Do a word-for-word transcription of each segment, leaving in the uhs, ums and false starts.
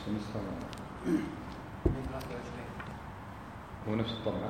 هو نفس الطبعة.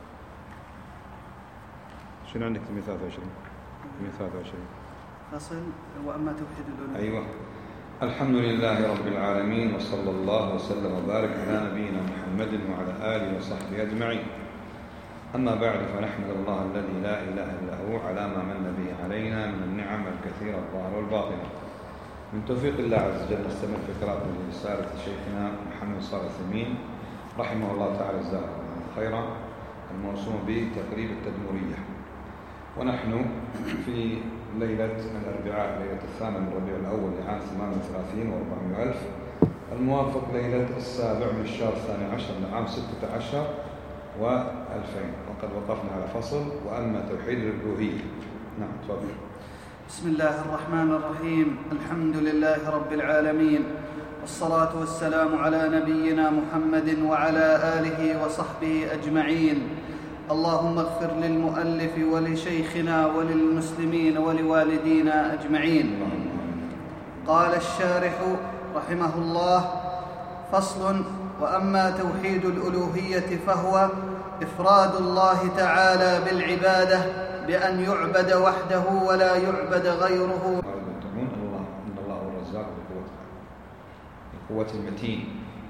شنو عندك في ثلاثة وعشرين؟ ثلاثة وعشرين فصل وأما توحيد الألوهية. أيوة. الحمد لله رب العالمين، وصلى الله وسلم وبارك على نبينا محمد وعلى آله وصحبه أجمعين. أما بعد، فنحمد الله الذي لا إله إلا هو على ما من به علينا من النعم الكثيرة الظاهرة والباطنة. من توفيق الله عز وجل نستمر في قراءة رسالة شيخنا محمد صالح العثيمين رحمه الله تعالى جزاه خيرا، الموسوم بتقريب التدمرية. ونحن في ليلة الأربعاء، ليلة الثامن من ربيع الأول لعام ثمانية وثلاثين وأربعمائة ألف، الموافق ليلة السابع من الشهر الثاني عشر لعام ستة عشر وألفين. وقد وقفنا على فصل وأما توحيد الألوهية. نعم تفضل. بسم الله الرحمن الرحيم. الحمد لله رب العالمين، والصلاة والسلام على نبينا محمد وعلى آله وصحبه أجمعين. اللهم اغفر للمؤلف ولشيخنا وللمسلمين ولوالدينا أجمعين. قال الشارح رحمه الله: فصل: وأما توحيد الألوهية فهو إفراد الله تعالى بالعبادة بأن يعبد وحده ولا يعبد غيره. تقولون الله إن الله هو الرزاق بقوة المتين،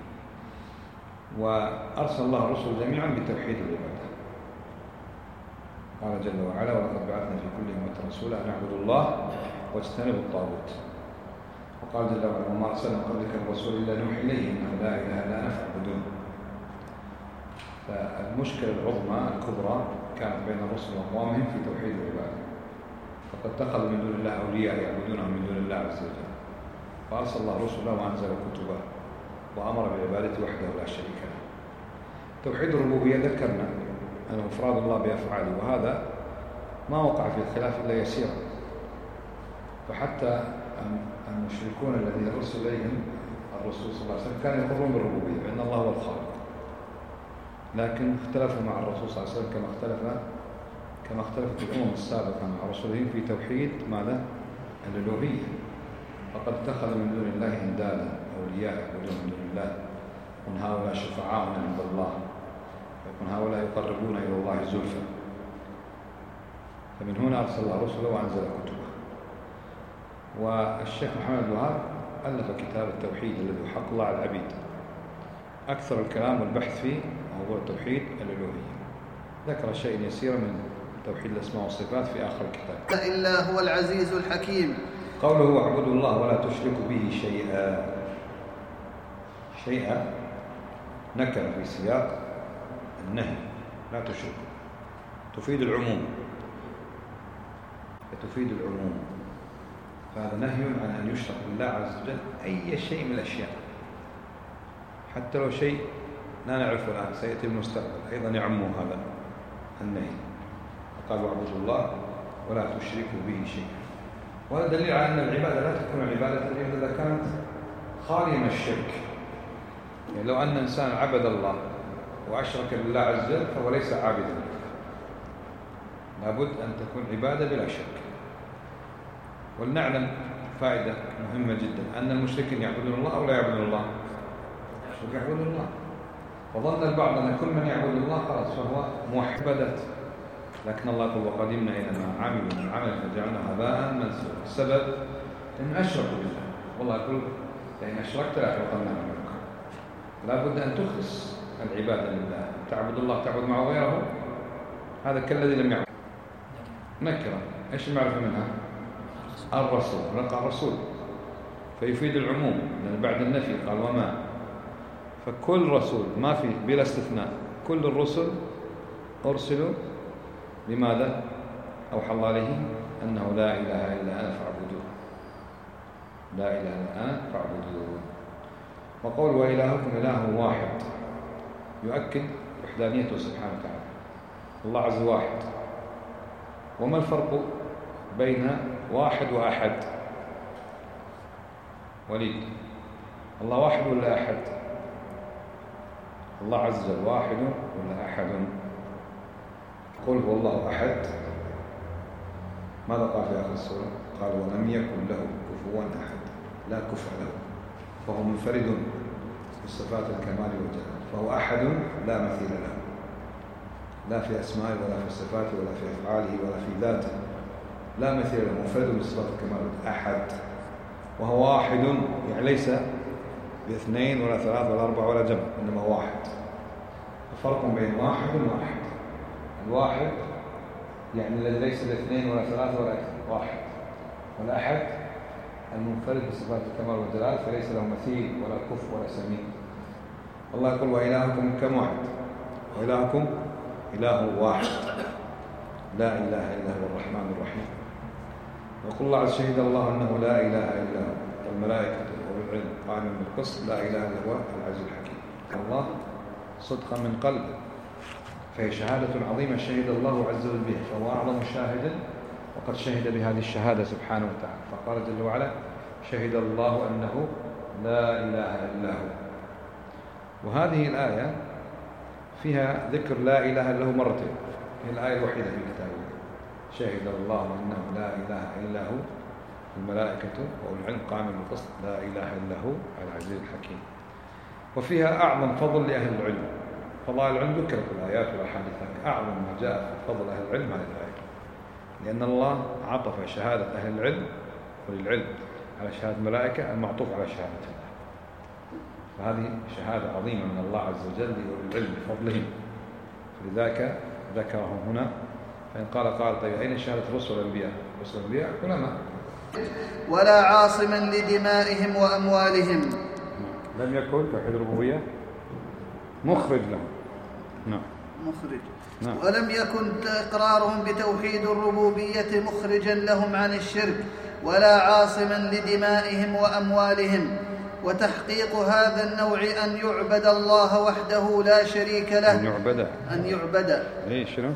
وأرسل الله الرسل جميعا بتوحيد العبادة. قال جل وعلا: ولقد بعثنا في كل أمة رسولا أن اعبدوا الله واجتنبوا الطاغوت. وقال جل وعلا: وما أرسلنا قبلك من رسول إلا نوحي إليه أنه لا إله إلا أنا فاعبدون. فالمشكلة العظمى الكبرى كانت بين الرسل وأقوامهم في توحيد العبادة، فقد اتخذوا من دون الله أولياء يعبدونهم من دون الله عز وجل، فأرسل الله رسله وأنزل كتبه وأمر بعبادته وحده لا شريك له. توحيد الربوبية ذكرنا أنه إفراد الله بأفعاله، وهذا ما وقع في الخلاف إلا يسيرا. فحتى المشركون الذين أرسل إليهم الرسول صلى الله عليه وسلم كانوا يقرون بالربوبية بأن الله هو الخالق، لكن اختلفوا مع الرسول صلى الله عليه وسلم كما اختلف كما اختلفت الأمم السابقة مع رسولهم في توحيد ماذا؟ الألوهية. فقد اتخذوا من دون الله اندادا أولياء يعبدون من دون الله، ومن هؤلاء شفعاؤنا عند الله، ومن هؤلاء يقربون إلى الله زلفى. فمن هنا أرسل الله رسله وأنزل كتبه. والشيخ محمد الوهاب ألف كتاب التوحيد الذي حق الله على العبيد، أكثر الكلام والبحث فيه موضوع توحيد الألوهية. ذكر شيء يسير من توحيد الأسماء والصفات في آخر الكتاب. إلا هو العزيز الحكيم. قوله واعبدوا الله ولا تشركوا به شيئا، شيئا نكر في سياق النهي، لا تشركوا، تفيد العموم، تفيد العموم. فهذا نهي عن أن يشرك بالله عز وجل أي شيء من الأشياء، حتى لو شيء لا نعرفه الآن سيأتي المستقبل أيضا يعمه هذا النهي. قال واعبدوا الله ولا تشركوا به شيئا. وهذا دليل على أن العبادة لا تكون عبادة إلا إذا كانت خالية من الشرك. يعني لو أن إنسان عبد الله وأشرك بالله عز وجل فهو ليس عابدا، لابد أن تكون عبادة بلا شرك. ولنعلم فائدة مهمة جدا، أن المشركين يعبدون الله أو لا يعبدون الله؟ يعبدون الله. وظن البعض أن كل من يعبد الله خلاص فهو موحد، لكن الله يقول: وقدمنا إلى ما عملوا من عمل فجعلنا هباء منثورا. السبب إن أشركوا بالله، والله يقول: لئن أشركت لأحبطن عملك. لا بد أن تخلص العبادة لله، تعبد الله تعبد معه غيره، هذا كالذي لم يعبد. نكرة، إيش المعرفة منها؟ الرسول، نلقى الرسول فيفيد العموم، لأن بعد النفي قال وما. فكل رسول ما في بلا استثناء، كل الرسل أرسلوا لماذا؟ أوحى الله عليه أنه لا إله إلا أنا فاعبدون، لا إله إلا أنا فاعبدون. وقول وإلهكم إله واحد يؤكد وحدانيته سبحانه وتعالى. الله عز واحد. وما الفرق بين واحد وأحد؟ وليد، الله واحد ولا أحد؟ الله عز وجل واحد ولا أحد؟ قل هو الله أحد. ماذا قال في آخر السورة؟ قال ولم يكن له كفوا أحد، لا كفء له، فهو منفرد صفات الكمال والجلال، فهو أحد لا مثيل له، لا في أسمائه ولا في صفاته ولا في أفعاله ولا في ذاته، لا مثيل له، منفرد بصفات الكمال، أحد، وهو واحد، يعني ليس باثنين ولا ثلاث ولا أربعة ولا جمع، إنما واحد. الفرق بين واحد وواحد، الواحد يعني الذي ليس باثنين ولا ثلاثة ولا أكثر، واحد، والأحد المنفرد بصفات الكمال والجلال، فليس له مثيل ولا كف ولا سميع. الله يقول وإلهكم كم واحد، وإلهكم إله واحد لا إله إلا هو الرحمن الرحيم. ويقول الله عز شهد الله أنه لا إله إلا هو والملائكة والعلم قائما بالقسط لا إله إلا هو العزيز الحكيم. الله صدقا من قلب، فهي شهادة عظيمة شهد الله عز وجل بها، فهو أعظم شاهد وقد شهد بهذه الشهادة سبحانه وتعالى. فقال جل وعلا شهد الله أنه لا إله إلا هو. وهذه الآية فيها ذكر لا إله إلا هو مرتين، هي الآية الوحيدة في كتابه. شهد الله أنه لا إله إلا هو الملائكة والعلم قائما بالقسط لا إله إلا هو العزيز الحكيم. وفيها أعظم فضل لأهل العلم، فضائل العلم ذكرت في الآيات والأحاديث، أعظم ما جاء في فضل أهل العلم هذه الآية، لأن الله عطف شهادة أهل العلم وللعلم على شهادة الملائكة المعطوف على شهادة الله، فهذه شهادة عظيمة من الله عز وجل وللعلم بفضلهم، فلذلك ذكره هنا. فإن قال قال طيب أين شهادة رسل الأنبياء؟ رسل الأنبياء علماء. ولا عاصما لدمائهم وأموالهم، لم يكن توحيد الربوبية مخرج لهم، نعم مخرج نعم. ولم يكن إقرارهم بتوحيد الربوبية مخرجا لهم عن الشرك، ولا عاصما لدمائهم وأموالهم. وتحقيق هذا النوع أن يعبد الله وحده لا شريك له، أن يعبد أن يعبد إيش شنو؟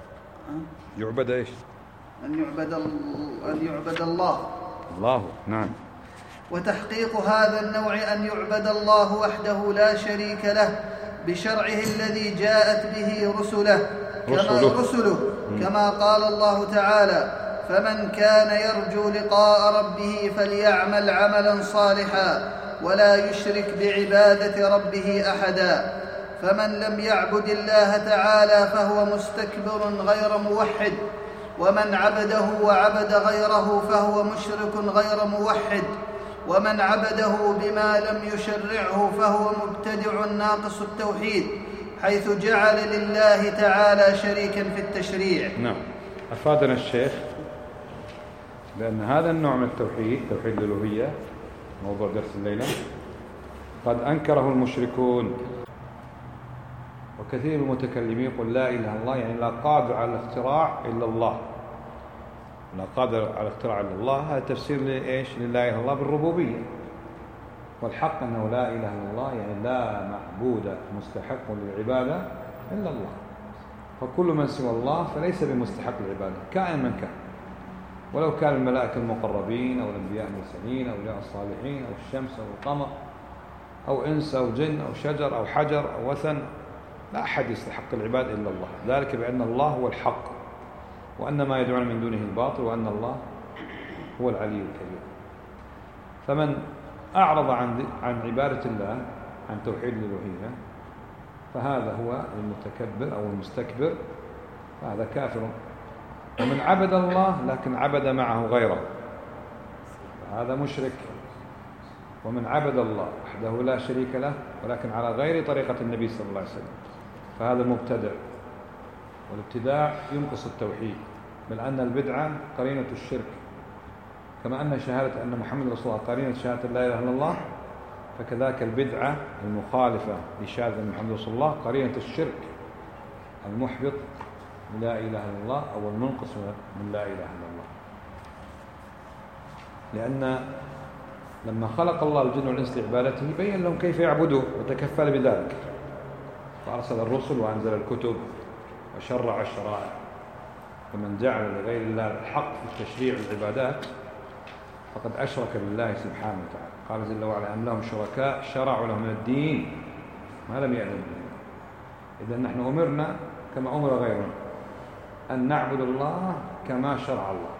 يعبد إيش؟ أن يعبد أن يعبد الله الله، نعم. وتحقيق هذا النوع أن يعبد الله وحده لا شريك له بشرعه الذي جاءت به رسله كما رسله, رسله كما قال الله تعالى فمن كان يرجو لقاء ربه فليعمل عملا صالحا ولا يشرك بعبادة ربه أحدا. فمن لم يعبد الله تعالى فهو مستكبر غير موحد، ومن عبده وعبد غيره فهو مشرك غير موحد، ومن عبده بما لم يشرعه فهو مبتدع ناقص التوحيد، حيث جعل لله تعالى شريكا في التشريع. نعم. أفادنا الشيخ بأن هذا النوع من التوحيد، توحيد الألوهية، موضوع درس الليلة، قد أنكره المشركون، وكثير من المتكلمين يقول لا إله إلا الله، يعني لا قادر على الاختراع إلا الله، لا قادر على الاختراع إلا الله. هذا تفسير لإيش؟ لله إله الله بالربوبية، والحق أنه لا إله إلا الله يعني لا معبود مستحق للعبادة إلا الله، فكل من سوى الله فليس بمستحق للعبادة كائن من كان، ولو كان الملائكة المقربين أو الأنبياء المرسلين أو الأولياء الصالحين أو الشمس أو القمر أو إنس أو جن أو شجر أو حجر أو وثن، لا أحد يستحق العبادة إلا الله، ذلك بأن الله هو الحق، وأن ما يدعون من دونه الباطل، وأن الله هو العلي الكبير. فمن أعرض عن عن عبادة الله، عن توحيد الألوهية، فهذا هو المتكبر أو المستكبر، فهذا كافر. ومن عبد الله لكن عبد معه غيره فهذا مشرك. ومن عبد الله وحده لا شريك له ولكن على غير طريقة النبي صلى الله عليه وسلم فهذا مبتدع، والابتداع ينقص التوحيد، بل أن البدعة قرينة الشرك، كما أن شهادة أن محمد رسول الله قرينة شهادة لا إله إلا الله، فكذلك البدعة المخالفة لشهادة أن محمد رسول الله قرينة الشرك المحبط من لا إله إلا الله أو المنقص من لا إله إلا الله. لأن لما خلق الله الجن والإنس لعبادته بين لهم كيف يعبدوا وتكفل بذلك، فأرسل الرسل وأنزل الكتب وشرع الشرائع. فمن جعل لغير الله الحق في تشريع العبادات فقد أشرك بالله سبحانه وتعالى. قال جل وعلا أم لهم شركاء شرعوا لهم من الدين ما لم يأذن به. إذن نحن أمرنا كما أمر غيرنا أن نعبد الله كما شرع الله.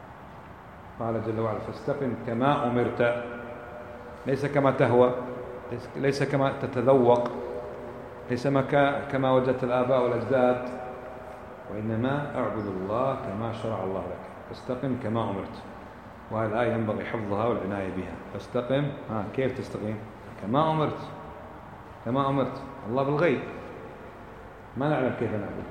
قال جل وعلا فاستقم كما أمرت، ليس كما تهوى، ليس كما تتذوق، ليس كما وجدت الآباء والأجداد، وإنما اعبد الله كما شرع الله لك، فاستقم كما أمرت. وهذه الآية ينبغي حفظها والعناية بها. فاستقم، ها كيف تستقيم؟ كما أمرت، كما أمرت. الله بالغيب، ما نعلم كيف نعبد.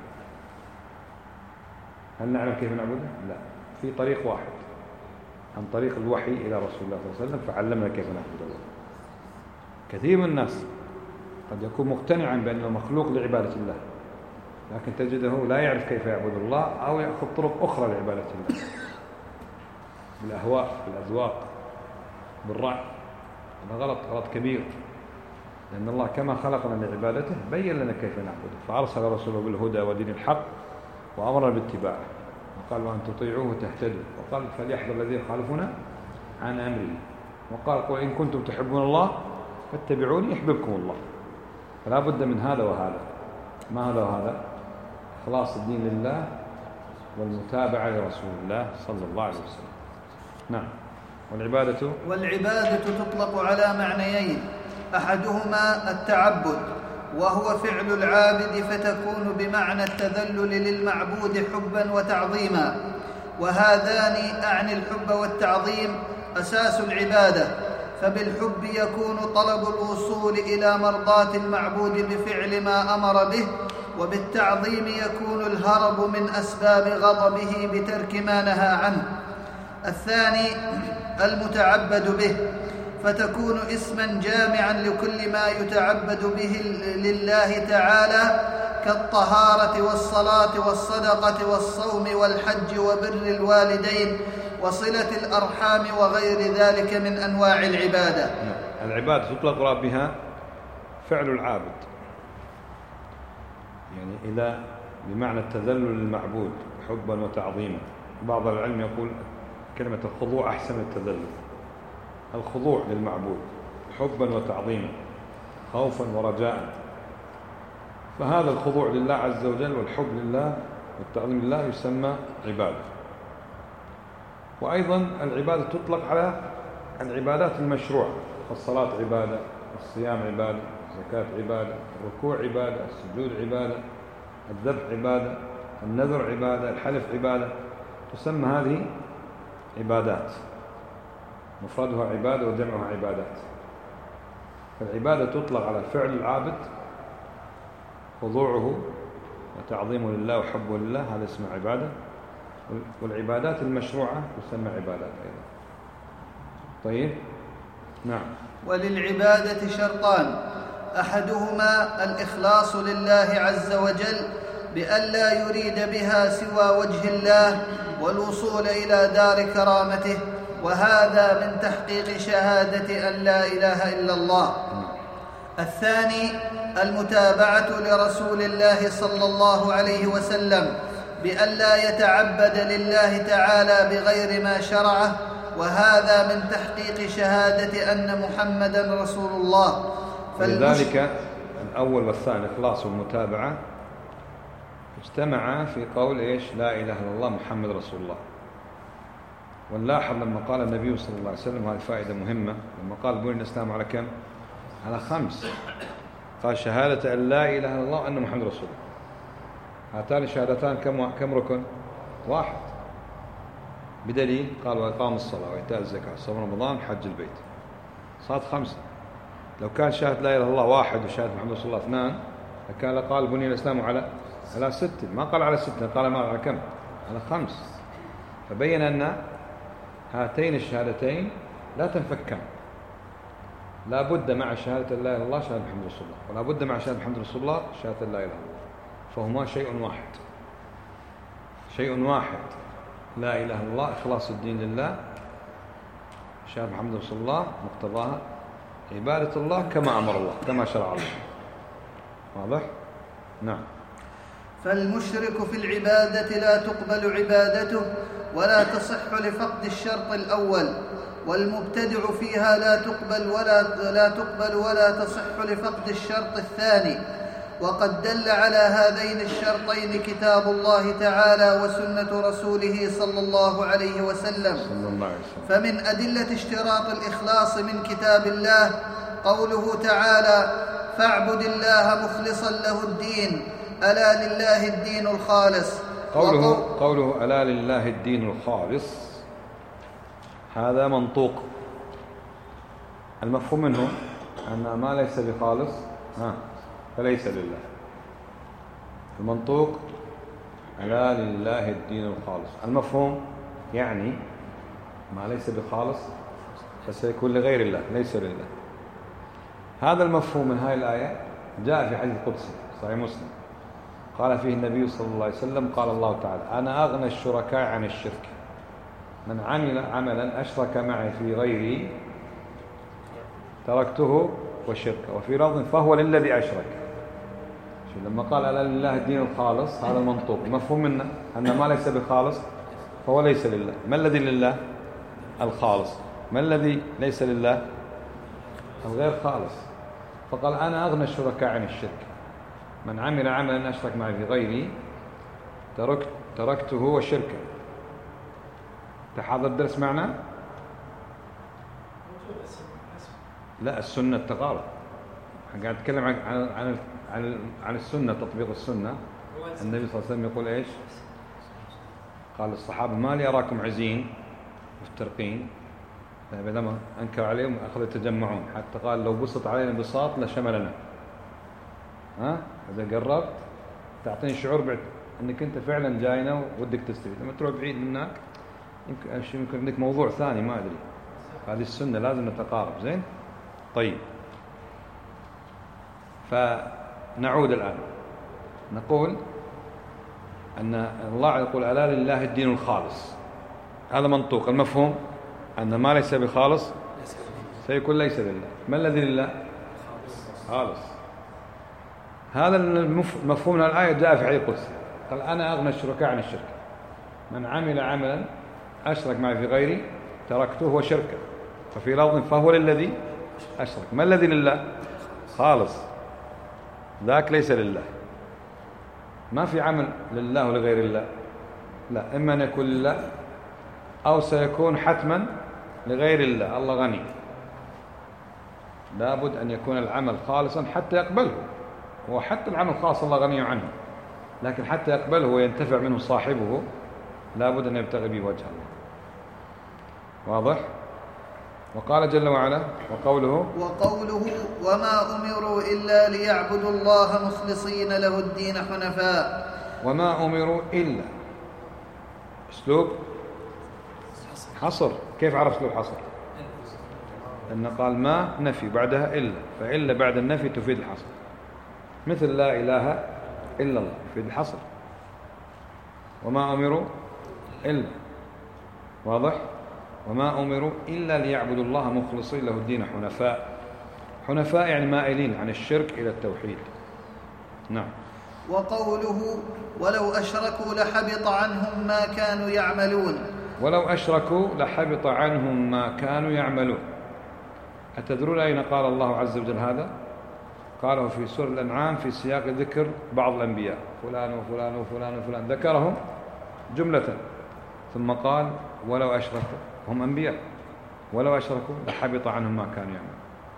هل نعلم كيف نعبده؟ لا، في طريق واحد، عن طريق الوحي إلى رسول الله صلى الله عليه وسلم، فعلمنا كيف نعبد الله. كثير من الناس قد يكون مقتنعا بأنه مخلوق لعبادة الله، لكن تجده لا يعرف كيف يعبد الله، أو يأخذ طرق أخرى لعبادة الله، بالأهواء، بالأذواق، بالرأي. هذا غلط، غلط كبير، لأن الله كما خلقنا لعبادته بين لنا كيف نعبده، فأرسل رسوله بالهدى ودين الحق وأمرنا باتباعه، وقال وأن تطيعوه تهتدوا، وقال فليحذر الذين يخالفون عن أمره، وقال قل إن كنتم تحبون الله فاتبعوني يحببكم الله. فلا بد من هذا وهذا. ما هذا وهذا؟ إخلاص الدين لله والمتابعة لرسول الله صلى الله عليه وسلم. نعم. والعبادة والعبادة تطلق على معنيين، أحدهما التعبد، وهو فعل العابد، فتكون بمعنى التذلل للمعبود حبا وتعظيما، وهذان أعني الحب والتعظيم أساس العبادة، فبالحب يكون طلب الوصول إلى مرضاة المعبود بفعل ما أمر به، وبالتعظيم يكون الهرب من أسباب غضبه بترك ما نهى عنه. الثاني المتعبد به، فتكون اسما جامعا لكل ما يتعبد به لله تعالى، كالطهارة والصلاة والصدقة والصوم والحج وبر الوالدين وصلة الأرحام وغير ذلك من أنواع العبادة. العبادة تطلق بها فعل العابد، يعني إلى بمعنى التذلل للمعبود حبا وتعظيما. بعض العلم يقول كلمة الخضوع أحسن من التذلل. الخضوع للمعبود حبا وتعظيما، خوفا ورجاء. فهذا الخضوع لله عز وجل والحب لله والتعظيم لله يسمى عبادة. وأيضا العبادة تطلق على العبادات المشروعة، فالصلاة عبادة، الصيام عبادة، الزكاة عبادة، الركوع عبادة، السجود عبادة، الذبح عبادة، النذر عبادة، الحلف عبادة، تسمى هذه عبادات، مفردها عبادة وجمعها عبادات. فالعبادة تطلق على فعل العابد، خضوعه وتعظيمه لله وحبه لله، هذا اسمه عبادة. والعبادات المشروعة تسمى عبادات أيضا. طيب، نعم. وللعبادة شرطان، أحدهما الإخلاص لله عز وجل بأن لا يريد بها سوى وجه الله والوصول إلى دار كرامته، وهذا من تحقيق شهادة أن لا إله إلا الله. الثاني المتابعة لرسول الله صلى الله عليه وسلم بأن لا يتعبد لله تعالى بغير ما شرعه، وهذا من تحقيق شهادة أن محمدًا رسول الله. فلذلك الأول والثاني الإخلاص والمتابعة اجتمعا في قول إيش؟ لا إله إلا الله محمد رسول الله. ونلاحظ لما قال النبي صلى الله عليه وسلم، هذه فائدة مهمة، لما قال بني الإسلام على كم؟ على خمس. قال شهادة أن لا إله إلا الله وأن محمد رسول الله. هاتان الشهادتان كم كم ركن؟ واحد. بدليل قال وإقام الصلاة وإيتاء الزكاة وصوم رمضان حج البيت، صارت خمسة. لو كان شهادة لا إله إلا الله واحد وشهادة محمد رسول الله اثنان، لكان قال بني الإسلام على على ستة. ما قال على ستة، قال ما على كم؟ على خمس. فبين أن هاتين الشهادتين لا تنفكان، لا بد مع شهادة لا إله إلا الله شهادة محمد رسول الله، ولا بد مع شهادة محمد رسول الله شهادة لا إله إلا الله، فهما شيء واحد، شيء واحد. لا إله إلا الله إخلاص الدين لله، شهادة محمد رسول الله مقتضاها عبادة الله كما أمر الله، كما شرع الله. واضح؟ نعم. فالمشرك في العبادة لا تقبل عبادته ولا تصح لفقد الشرط الأول، والمبتدع فيها لا تقبل ولا لا تقبل ولا تصح لفقد الشرط الثاني. وقد دل على هذين الشرطين كتاب الله تعالى وسنة رسوله صلى الله عليه وسلم. فمن أدلة اشتراط الإخلاص من كتاب الله قوله تعالى: فاعبد الله مخلصا له الدين، ألا لله الدين الخالص. قوله, وقو... قوله ألا لله الدين الخالص، هذا منطوق. المفهوم منه أن ما ليس بخالص ها فليس لله. المنطوق ألا لله الدين الخالص. المفهوم يعني ما ليس بخالص فسيكون لغير الله، ليس لله. هذا المفهوم من هذه الآية جاء في حديث قدسي صحيح مسلم، قال فيه النبي صلى الله عليه وسلم: قال الله تعالى: أنا أغنى الشركاء عن الشرك، من عمل عملا أشرك معي في غيري تركته وشركه، وفي لفظ فهو للذي أشرك. لما قال ألا لله الدين الخالص، هذا المنطوق. المفهوم منه أن ما ليس بخالص فهو ليس لله. ما الذي لله؟ الخالص. ما الذي ليس لله؟ الغير خالص. فقال: أنا أغنى الشركاء عن الشرك، من عمل عملا أشرك معي في غيري تركت تركته وشركه. تحاضر الدرس معنا؟ لا، السنة التقارب. قاعد أتكلم عن عن عن عن السنة، تطبيق السنة. النبي صلى الله عليه وسلم يقول إيش؟ قال للصحابة: ما لي أراكم عزين مفترقين. لما أنكر عليهم أخذوا يتجمعون، حتى قال: لو بسط علينا بساط لشملنا. ها؟ إذا قربت تعطيني شعور بعد أنك أنت فعلا جاينا ودك تستفيد. لما تروح بعيد منك يمكن يمكن عندك موضوع ثاني ما أدري. هذه السنة لازم نتقارب. زين؟ طيب، فنعود الآن نقول أن الله يقول: ألا لله الدين الخالص. هذا منطوق. المفهوم أن ما ليس بخالص سيكون ليس لله. ما الذي لله؟ خالص. هذا المفهوم من الآية جاء في حديث قدسي، قال: أنا أغنى الشركاء عن الشرك، من عمل عملا أشرك معي في غيري تركته وشركه، ففي لفظ فهو للذي أشرك. ما الذي لله؟ خالص. ذاك ليس لله. ما في عمل لله ولغير الله، لا، إما أن يكون لله أو سيكون حتما لغير الله. الله غني، لابد أن يكون العمل خالصا حتى يقبله. وحتى العمل خاص الله غني عنه، لكن حتى يقبله وينتفع منه صاحبه لابد أن يبتغي به وجه الله. واضح؟ وقال جل وعلا: وقوله وقوله وما أمروا إلا ليعبدوا الله مخلصين له الدين حنفاء. وما أمروا إلا أسلوب حصر. كيف عرف أسلوب حصر؟ أن قال ما نفي بعدها إلا، فإلا بعد النفي تفيد الحصر، مثل لا إله إلا الله تفيد الحصر. وما أمروا إلا، واضح؟ وما أمروا إلا ليعبدوا الله مخلصين له الدين حنفاء. حنفاء يعني مائلين عن الشرك إلى التوحيد. نعم. وقوله ولو أشركوا لحبط عنهم ما كانوا يعملون. ولو أشركوا لحبط عنهم ما كانوا يعملون. أتدرون أين قال الله عز وجل هذا؟ قاله في سورة الأنعام في سياق ذكر بعض الأنبياء، فلان وفلان وفلان وفلان، ذكرهم جملة، ثم قال ولو أشركوا، هم أنبياء، ولو أشركوا لحبط عنهم ما كانوا يعملون.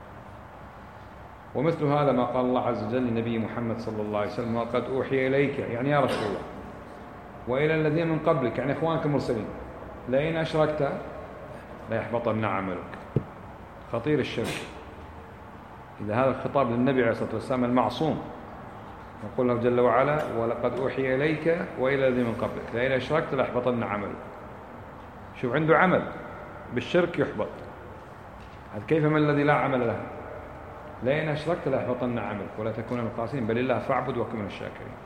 ومثل هذا ما قال الله عز وجل لنبي محمد صلى الله عليه وسلم: وقد أوحي إليك، يعني يا رسول الله، وإلى الذين من قبلك، يعني إخوانك المرسلين، لئن أشركت ليحبطن عملك. خطير الشرك. إذا هذا الخطاب للنبي عليه الصلاة والسلام المعصوم، يقول له جل وعلا: ولقد أوحي إليك وإلى الذين من قبلك لئن أشركت ليحبطن عملك. شوف، عنده عمل بالشرك يحبط، كيف من الذي لا عمل له؟ لئن أشركت ليحبطن عملك ولا تكون من الخاسرين، بل الله فاعبد وكن من الشاكرين.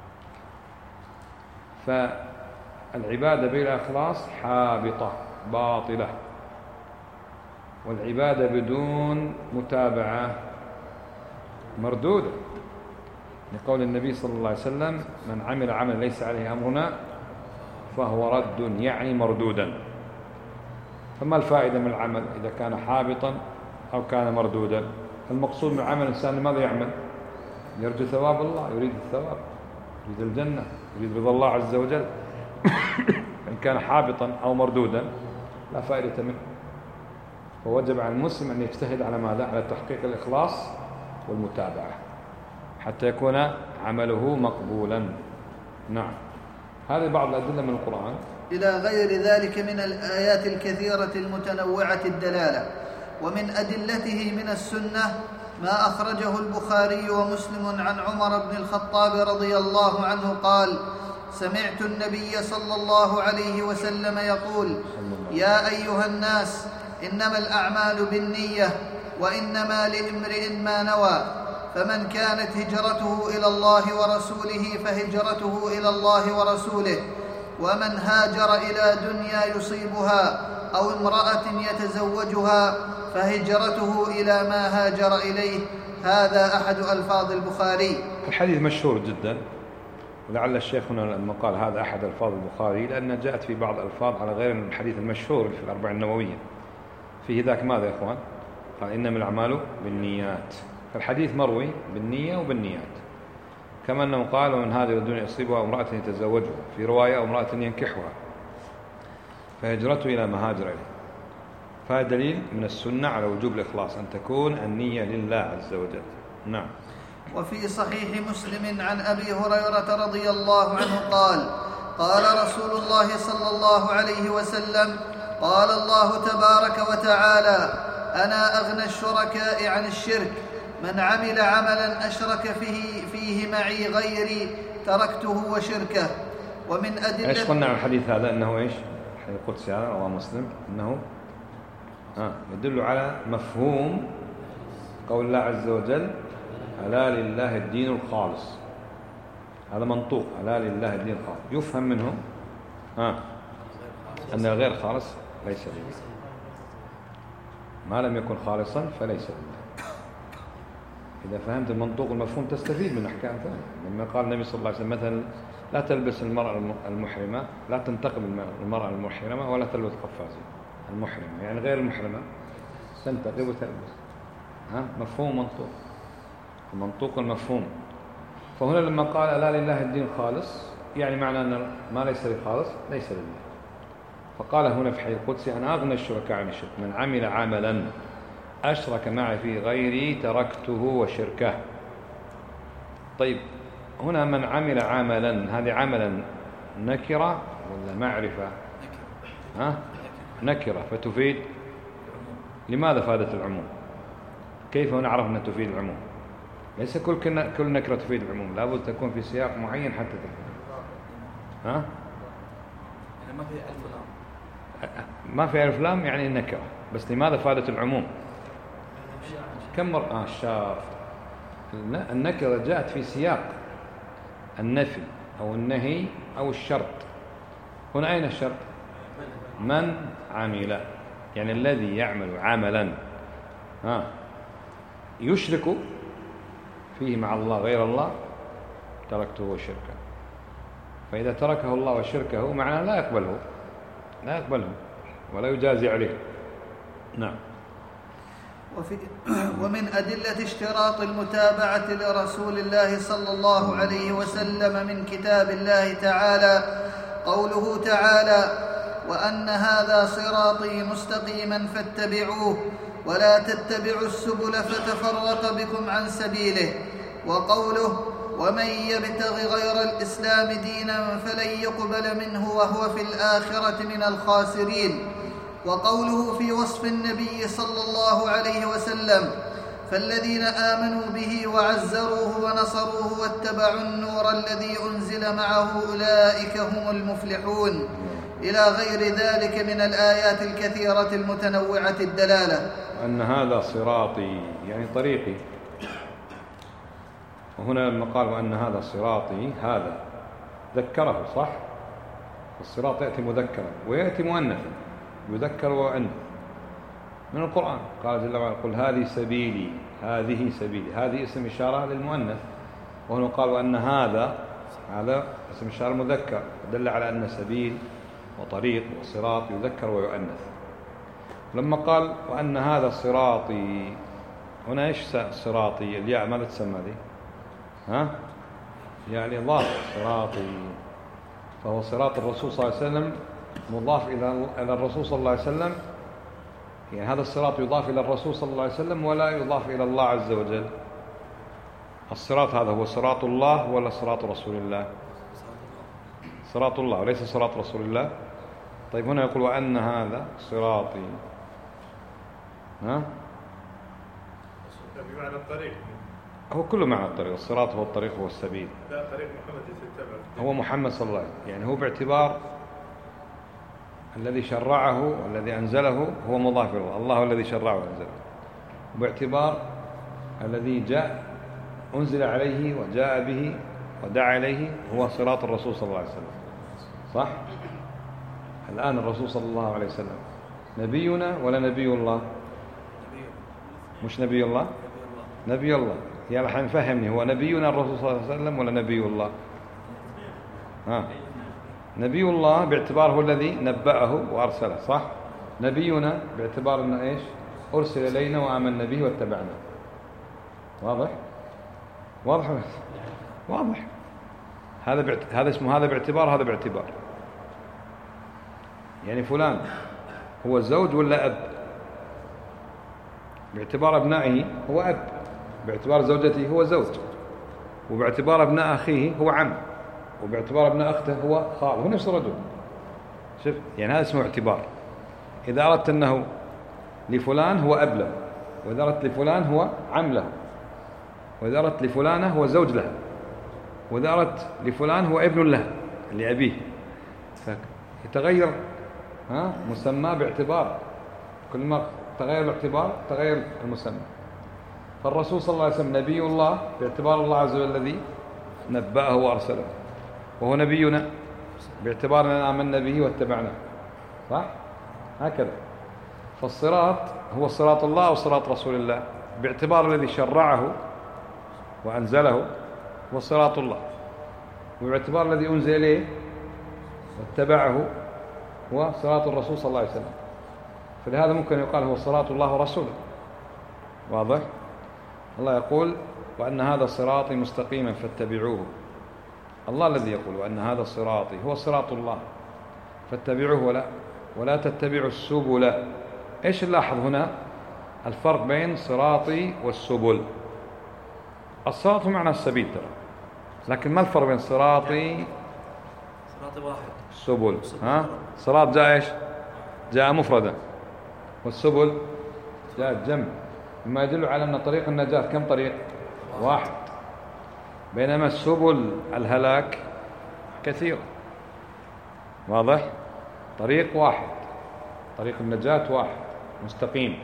فالعبادة بلا إخلاص حابطة باطلة، والعبادة بدون متابعة مردودة، لقول النبي صلى الله عليه وسلم: من عمل عمل ليس عليه أمرنا فهو رد، يعني مردودا. فما الفائدة من العمل إذا كان حابطا أو كان مردودا؟ المقصود من العمل الإنسان ماذا يعمل؟ يرجو ثواب الله، يريد الثواب، يريد الجنة، يريد رضا الله عز وجل. إن كان حابطا أو مردودا لا فائدة منه. فوجب على المسلم أن يجتهد على ماذا؟ على تحقيق الإخلاص والمتابعة حتى يكون عمله مقبولا. نعم، هذه بعض الأدلة من القرآن. إلى غير ذلك من الآيات الكثيرة المتنوعة الدلالة. ومن أدلته من السنة ما أخرجه البخاري ومسلم عن عمر بن الخطاب رضي الله عنه قال: سمعت النبي صلى الله عليه وسلم يقول: يا أيها الناس، إنما الأعمال بالنية وإنما لامرئ ما نوى، فمن كانت هجرته إلى الله ورسوله فهجرته إلى الله ورسوله، ومن هاجر إلى دنيا يصيبها أو امرأة يتزوجها فهجرته إلى ما هاجر إليه. هذا أحد ألفاظ البخاري. الحديث مشهور جدا، ولعل الشيخ هنا لما قال هذا أحد ألفاظ البخاري لأن جاءت في بعض الألفاظ على غير الحديث المشهور في الأربعين النووية. فيه ذاك ماذا يا إخوان؟ قال إنما الأعمال بالنيات، فالحديث مروي بالنية وبالنيات. كما أنه قال: ومن هذه الدنيا يصيبها امرأة يتزوجها، في رواية امرأة ينكحها فهجرته إلى ما هاجر إليه. فهذا دليل من السنة على وجوب الإخلاص، أن تكون النية لله عز وجل. نعم. وفي صحيح مسلم عن أبي هريرة رضي الله عنه قال: قال رسول الله صلى الله عليه وسلم: قال الله تبارك وتعالى: أنا أغنى الشركاء عن الشرك، من عمل عملا أشرك فيه, فيه معي غيري تركته وشركه. ومن أدلة إيش قلنا عن الحديث هذا؟ أنه إيش؟ الحديث القدسي هذا رواه مسلم، أنه آه يدل على مفهوم قول الله عز وجل: ألا لله الدين الخالص. هذا منطوق، ألا لله الدين الخالص، يفهم منه آه أن الغير خالص ليس لله، ما لم يكن خالصا فليس لله. إذا فهمت المنطوق المفهوم تستفيد من أحكام ثانية. لما قال النبي صلى الله عليه وسلم مثلا: لا تلبس المرأة المحرمة، لا تنتقب المرأة المحرمة ولا تلبس قفازين. المحرمة يعني غير المحرمة تنتقب وتلبس. ها مفهوم منطوق، المنطوق المفهوم. فهنا لما قال: ألا لله الدين خالص، يعني معنى أن ما ليس لخالص ليس لله. فقال هنا في حديث القدسي: أنا أغنى الشركاء عن الشرك، من عمل عملا أشرك معي في غيري تركته وشركه. طيب، هنا من عمل عملا، هذه عملا نكرة ولا معرفة؟ ها؟ نكرة، فتفيد. لماذا فادت العموم؟ كيف نعرف أنها تفيد العموم؟ ليس كل كل نكرة تفيد العموم، لابد تكون في سياق معين حتى تفيد. ها؟ ما في ألف لام. ما في ألف لام يعني النكرة، بس لماذا فادت العموم؟ كم مرة؟ آه شاف. النكرة جاءت في سياق النفي أو النهي أو الشرط. هنا أين الشرط؟ من عمل، يعني الذي يعمل عملا ها يشرك فيه مع الله غير الله تركته وشركه. فإذا تركه الله وشركه معناه لا يقبله، لا يقبله ولا يجازي عليه. نعم. وفي ومن أدلة اشتراط المتابعة لرسول الله صلى الله عليه وسلم من كتاب الله تعالى قوله تعالى: وأن هذا صراطي مستقيما فاتبعوه ولا تتبعوا السبل فتفرق بكم عن سبيله. وقوله: ومن يبتغ غير الإسلام دينا فلن يقبل منه وهو في الآخرة من الخاسرين. وقوله في وصف النبي صلى الله عليه وسلم: فالذين آمنوا به وعزروه ونصروه واتبعوا النور الذي أنزل معه أولئك هم المفلحون، إلى غير ذلك من الآيات الكثيرة المتنوعة الدلالة. أن هذا صراطي يعني طريقي. وهنا لما قال وأن هذا صراطي، هذا ذكره صح؟ الصراط يأتي مذكرا ويأتي مؤنثا، يذكر ويؤنث من القرآن. قال جل وعلا: قل هذه سبيلي، هذه سبيلي، هذه اسم إشارة للمؤنث. وهنا قال وأن هذا، هذا اسم إشارة مذكر، دل على أن سبيل وطريق وصراط يذكر ويؤنث. لما قال وأن هذا صراطي، هنا إيش صراطي؟ الياء ماذا تسمى ذي؟ ها؟ يعني الله صراطي، فهو صراط الرسول صلى الله عليه وسلم مضاف إلى الرسول صلى الله عليه وسلم يعني هذا الصراط يضاف إلى الرسول صلى الله عليه وسلم ولا يضاف إلى الله عز وجل؟ الصراط هذا هو صراط الله ولا صراط رسول الله؟ صراط الله وليس صراط رسول الله. طيب هنا يقول وأن هذا صراطي، ها؟ بمعنى الطريق، هو كله معنى الطريق. الصراط هو الطريق، هو السبيل. لا، طريق محمد يتبع، هو محمد صلى الله عليه وسلم، يعني هو باعتبار الذي شرعه والذي أنزله هو مضاف إلى الله، الله هو الذي شرعه وأنزله، باعتبار الذي جاء أنزل عليه وجاء به ودعا إليه هو صراط الرسول صلى الله عليه وسلم. صح؟ الآن الرسول صلى الله عليه وسلم نبينا ولا نبي الله؟ مش نبي الله؟ نبي الله. يا الحين فهمني، هو نبينا الرسول صلى الله عليه وسلم ولا نبي الله؟ ها، نبي الله باعتبار هو الذي نبأه وأرسله، صح؟ نبينا باعتبار أنه إيش؟ أرسل إلينا وآمنا به واتبعنا. واضح؟ واضح؟ واضح. هذا بعت... هذا اسمه هذا باعتبار، هذا باعتبار. يعني فلان هو زوج ولا أب؟ باعتبار أبنائه هو أب، باعتبار زوجته هو زوج، وباعتبار أبناء أخيه هو عم، وباعتبار ابن أخته هو خال، هو نفس الرجل. شوف، يعني هذا اسمه اعتبار. إذا أردت أنه لفلان هو أب له، وإذا أردت لفلان هو عم له، وإذا أردت لفلانة هو زوج له، وإذا أردت لفلان هو ابن له لأبيه. يتغير ها مسمى باعتبار، كل ما تغير الاعتبار تغير المسمى. فالرسول صلى الله عليه وسلم نبي الله باعتبار الله عز وجل الذي نبأه وأرسله، وهو نبينا باعتبار أننا آمنا به واتبعناه. صح؟ هكذا. فالصراط هو صراط الله أو صراط رسول الله باعتبار الذي شرعه وأنزله هو صراط الله، وباعتبار الذي أنزل إليه واتبعه هو صراط الرسول صلى الله عليه وسلم. فلهذا ممكن يقال هو صراط الله ورسوله. واضح؟ الله يقول وأن هذا صراطي مستقيما فاتبعوه. الله الذي يقول وأن هذا صراطي هو صراط الله فاتبعوه ولا ولا تتبعوا السبل. إيش نلاحظ هنا الفرق بين صراطي والسبل؟ الصراط معنى السبيل ترى، لكن ما الفرق بين صراطي صراط واحد السبل؟ ها، صراط جاء إيش؟ جاء مفردا، والسبل جاء جمع، مما يدل على أن طريق النجاة كم طريق؟ واحد، بينما سبل الهلاك كثيرة. واضح؟ طريق واحد، طريق النجاة واحد مستقيم.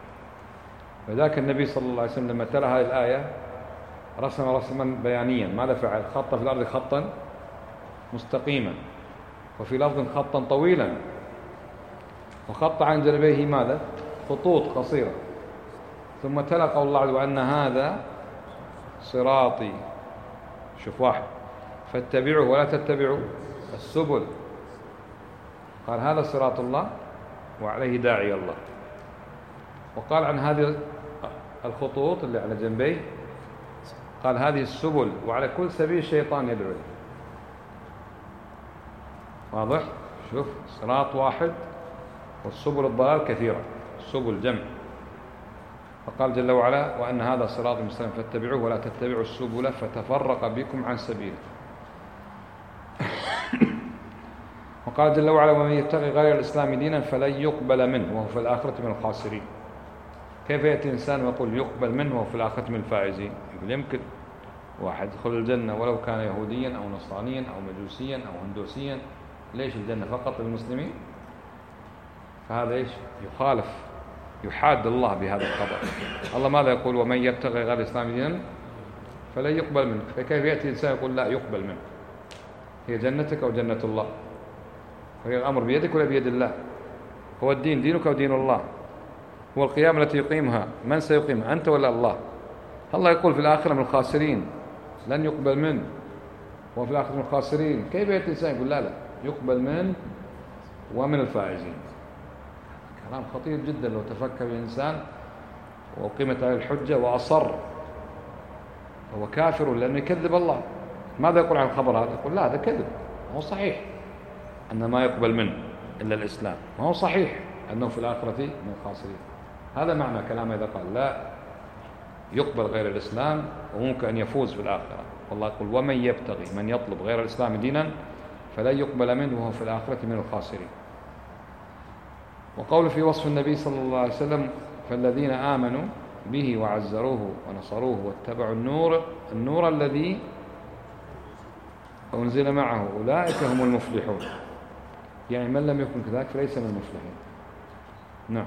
وذاك النبي صلى الله عليه وسلم لما تلا هذه الآية رسم رسما بيانيا. ماذا فعل؟ خط في الأرض خطا مستقيما، وفي الأرض خطا طويلا، وخط عن جانبيه ماذا؟ خطوط قصيرة. ثم تلا قول الله عز وجل وأن هذا صراطي، شوف واحد، فاتبعوه ولا تتبعوا السبل. قال هذا صراط الله وعليه داعي الله. وقال عن هذه الخطوط اللي على جنبيه قال هذه السبل وعلى كل سبيل شيطان يدعو. واضح؟ شوف، صراط واحد والسبل الضلال كثيرة، السبل جمع. فقال جل وعلا وأن هذا صراط مستقيم فاتبعوه ولا تتبعوا السبل فتفرق بكم عن سبيله. وقال جل وعلا ومن يبتغي غير الإسلام دينا فلن يقبل منه وهو في الآخرة من الخاسرين. كيف يأتي إنسان ويقول يقبل منه وهو في الآخرة من الفائزين؟ يقول يمكن واحد يدخل الجنة ولو كان يهوديا أو نصرانيا أو مجوسيا أو هندوسيا. ليش الجنة فقط للمسلمين؟ فهذا إيش؟ يخالف، يحاد الله بهذا الخبر. الله ماذا يقول؟ ومن يبتغي غير الإسلام دينا فلن يقبل منه. فكيف يأتي إنسان يقول لا يقبل منه؟ هي جنتك أو جنة الله؟ وهي الأمر بيدك ولا بيد الله؟ هو الدين دينك أو دين الله؟ هو القيامة التي يقيمها من سيقيمها، أنت ولا الله؟ الله يقول في الآخرة من الخاسرين لن يقبل منه وفي الآخرة من الخاسرين. كيف يأتي إنسان يقول لا لا يقبل منه ومن الفائزين؟ كلام خطير جدا لو تفكر الإنسان وقيمت عليه الحجة وأصر، هو كافر لأنه يكذب الله. ماذا يقول عن الخبر هذا؟ يقول لا هذا كذب، ما هو صحيح أن ما يقبل منه إلا الإسلام، ما هو صحيح أنه في الآخرة من الخاسرين. هذا معنى كلامه إذا قال لا يقبل غير الإسلام وممكن أن يفوز في الآخرة. والله يقول ومن يبتغي من يطلب غير الإسلام دينا فلا يقبل منه وهو في الآخرة من الخاسرين. وقول في وصف النبي صلى الله عليه وسلم فالذين آمنوا به وعزروه ونصروه واتبعوا النور النور الذي أنزل معه أولئك هم المفلحون. يعني من لم يكن كذلك فليس من المفلحين. نعم.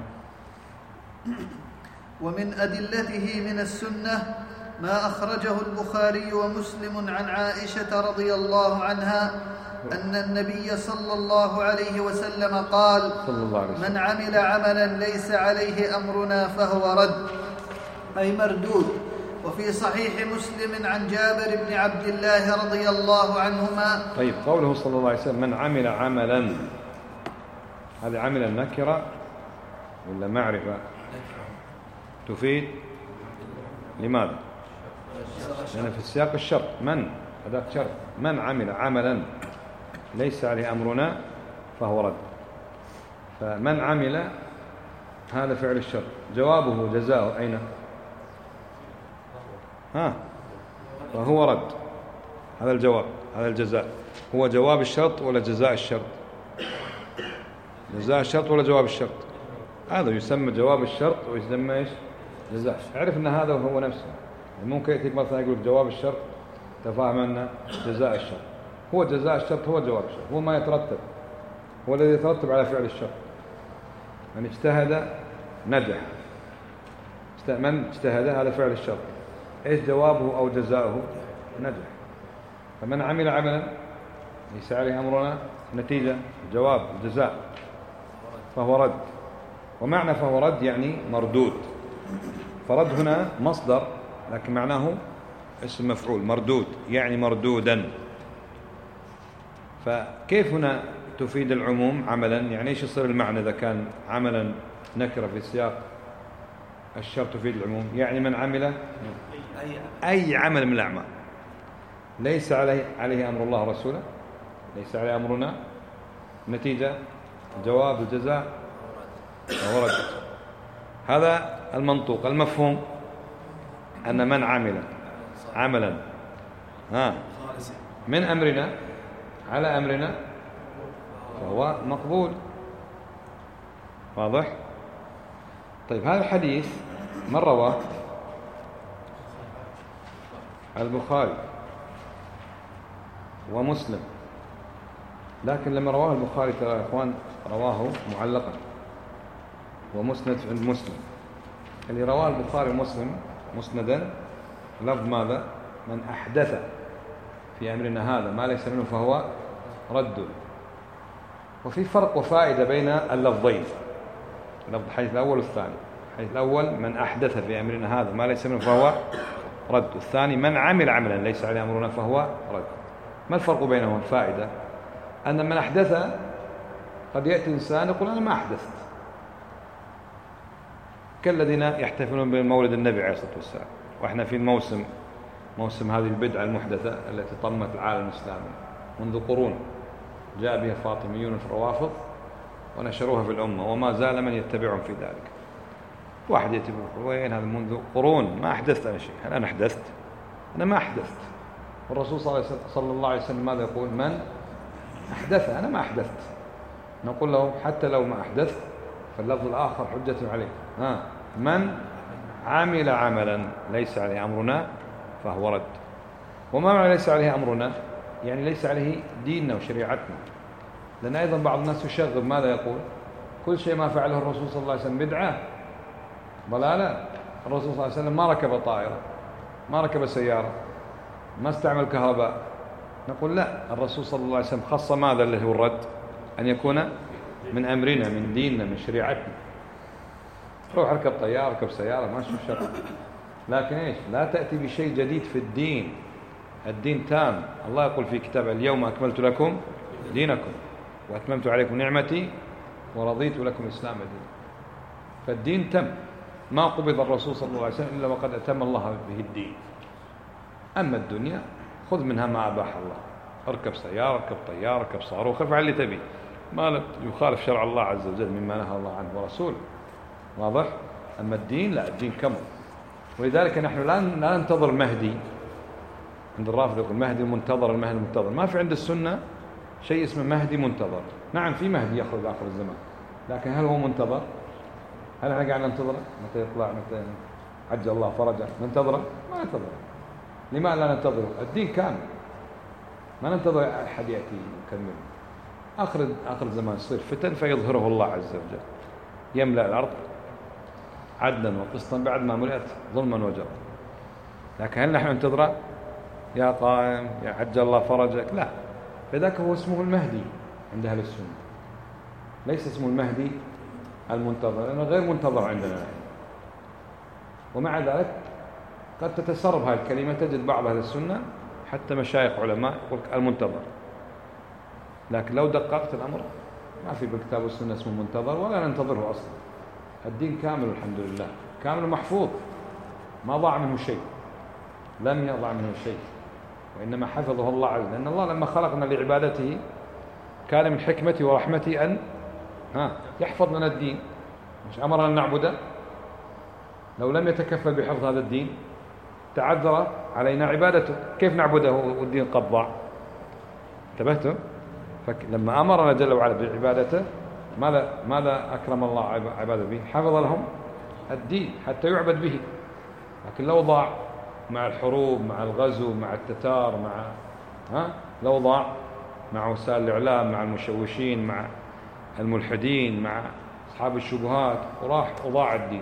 ومن أدلته من السنة ما أخرجه البخاري ومسلم عن عائشة رضي الله عنها أن النبي صلى الله عليه وسلم قال صلى الله عليه وسلم من عمل عملا ليس عليه أمرنا فهو رد أي مردود. وفي صحيح مسلم عن جابر بن عبد الله رضي الله عنهما. طيب قوله صلى الله عليه وسلم من عمل عملا، هذه عمل النكرة ولا معرفة؟ تفيد لماذا؟ لأن في السياق الشرط من أداة شرط. من عمل عملا ليس عليه أمرنا فهو رد. فمن عمل هذا فعل الشرط، جوابه جزاؤه أين؟ ها فهو رد. هذا الجواب، هذا الجزاء. هو جواب الشرط ولا جزاء الشرط؟ جزاء الشرط ولا جواب الشرط؟ هذا يسمى جواب الشرط ويسمى ايش؟ جزاء. اعرف ان هذا هو نفسه. ممكن يأتيك مثلا يقول جواب الشرط تفهم أن جزاء الشرط. هو جزاء الشرط هو جواب الشرط، هو ما يترتب، هو الذي يترتب على فعل الشرط. من اجتهد نجح، من اجتهد هذا فعل الشرط، ايش جوابه او جزاؤه؟ نجح. فمن عمل عملا ليس عليه امرنا نتيجه جواب جزاء فهو رد. ومعنى فهو رد يعني مردود. فرد هنا مصدر لكن معناه اسم مفعول، مردود يعني مردودا. فكيف هنا تفيد العموم عملا؟ يعني ايش يصير المعنى اذا كان عملا نكره في سياق الشرط تفيد العموم؟ يعني من عمل أي عمل من الأعمال ليس عليه عليه أمر الله ورسوله، ليس عليه أمرنا، نتيجة جواب الجزاء ورد. هذا المنطوق. المفهوم أن من عمل عملا ها من أمرنا على أمرنا فهو مقبول. واضح؟ طيب هذا الحديث من رواه؟ البخاري ومسلم. لكن لما رواه البخاري ترى يا اخوان رواه معلقا ومسند عند مسلم. اللي رواه البخاري ومسلم مسندا لفظ ماذا؟ من أحدث في أمرنا هذا ما ليس منه فهو رد. وفي فرق وفائدة بين اللفظين، اللفظ الحديث الأول والثاني. الحديث الأول من أحدث في أمرنا هذا ما ليس منه فهو رد، الثاني من عمل عملا ليس عليه أمرنا فهو رد. ما الفرق بينهما؟ الفائدة أن من أحدث قد يأتي إنسان يقول أنا ما أحدثت، كالذين يحتفلون بمولد النبي عليه الصلاة والسلام، وإحنا في الموسم موسم هذه البدعة المحدثة التي طمت العالم الإسلامي منذ قرون. جاء بها الفاطميون في الروافض ونشروها في الأمة وما زال من يتبعهم في ذلك. واحد يتبع وين هذا منذ قرون ما أحدثت أنا شيء. هل أنا أحدثت؟ أنا ما أحدثت. والرسول صلى الله عليه وسلم ماذا يقول؟ من أحدث. أنا ما أحدثت. نقول له حتى لو ما أحدثت فاللفظ الآخر حجة عليك. ها من عمل عملا ليس عليه أمرنا فهو رد. وما معنى ليس عليه أمرنا؟ يعني ليس عليه ديننا وشريعتنا. لأن أيضا بعض الناس يشغب ماذا يقول؟ كل شيء ما فعله الرسول صلى الله عليه وسلم بدعة ضلالة. الرسول صلى الله عليه وسلم ما ركب طائرة، ما ركب سيارة، ما استعمل كهرباء. نقول لا، الرسول صلى الله عليه وسلم خص ماذا اللي هو الرد؟ أن يكون من أمرنا، من ديننا، من شريعتنا. روح اركب طيارة، اركب سيارة، ما شوف شرط. لكن إيش؟ لا تأتي بشيء جديد في الدين. الدين تام. الله يقول في كتابه اليوم أكملت لكم دينكم وأتممت عليكم نعمتي ورضيت لكم الإسلام دينا. فالدين تم. ما قبض الرسول صلى الله عليه وسلم إلا وقد أتم الله به الدين. أما الدنيا خذ منها ما أباح الله. اركب سيارة، اركب طيارة، اركب صاروخ، افعل اللي تبي، ما لم يخالف شرع الله عز وجل مما نهى الله عنه ورسوله. واضح؟ أما الدين لا، الدين كمل. ولذلك نحن لا لا ننتظر المهدي. عند الرافضة يقول المهدي المنتظر، المهدي المنتظر. ما في عند السنة شيء اسمه مهدي منتظر. نعم في مهدي يخرج آخر الزمان، لكن هل هو منتظر؟ هل احنا قاعد ننتظره؟ متى يطلع؟ متى عجل الله فرجه؟ ننتظره؟ ما ننتظره. لماذا لا ننتظره؟ الدين كامل، ما ننتظر أحد يأتي يكمل. آخر آخر الزمان يصير فتن فيظهره الله عز وجل، يملأ الأرض عدلا وقسطا بعد ما ملئت ظلما وجرا. لكن هل نحن ننتظره؟ يا قائم يا عجل الله فرجك؟ لا. فذاك هو اسمه المهدي عند أهل السنة، ليس اسمه المهدي المنتظر، لأنه غير منتظر عندنا. ومع ذلك قد تتسرب هذه الكلمة، تجد بعض أهل السنة حتى مشايخ علماء يقول المنتظر. لكن لو دققت الأمر ما في بالكتاب والسنة اسمه المنتظر ولا ننتظره أصلا. الدين كامل الحمد لله، كامل محفوظ، ما ضاع منه شيء، لم يضع منه شيء، وإنما حفظه الله عز وجل. لأن الله لما خلقنا لعبادته كان من حكمته ورحمته أن ها يحفظ لنا الدين، مش أمرنا أن نعبده. لو لم يتكفل بحفظ هذا الدين تعذر علينا عبادته، كيف نعبده والدين قد ضاع؟ انتبهتوا؟ فلما أمرنا جل وعلا بعبادته ماذا ماذا أكرم الله عباده به؟ حفظ لهم الدين حتى يعبد به. لكن لو ضاع مع الحروب، مع الغزو، مع التتار، مع ها لو ضاع مع وسائل الإعلام، مع المشوشين، مع الملحدين، مع أصحاب الشبهات، وراح وضاع الدين.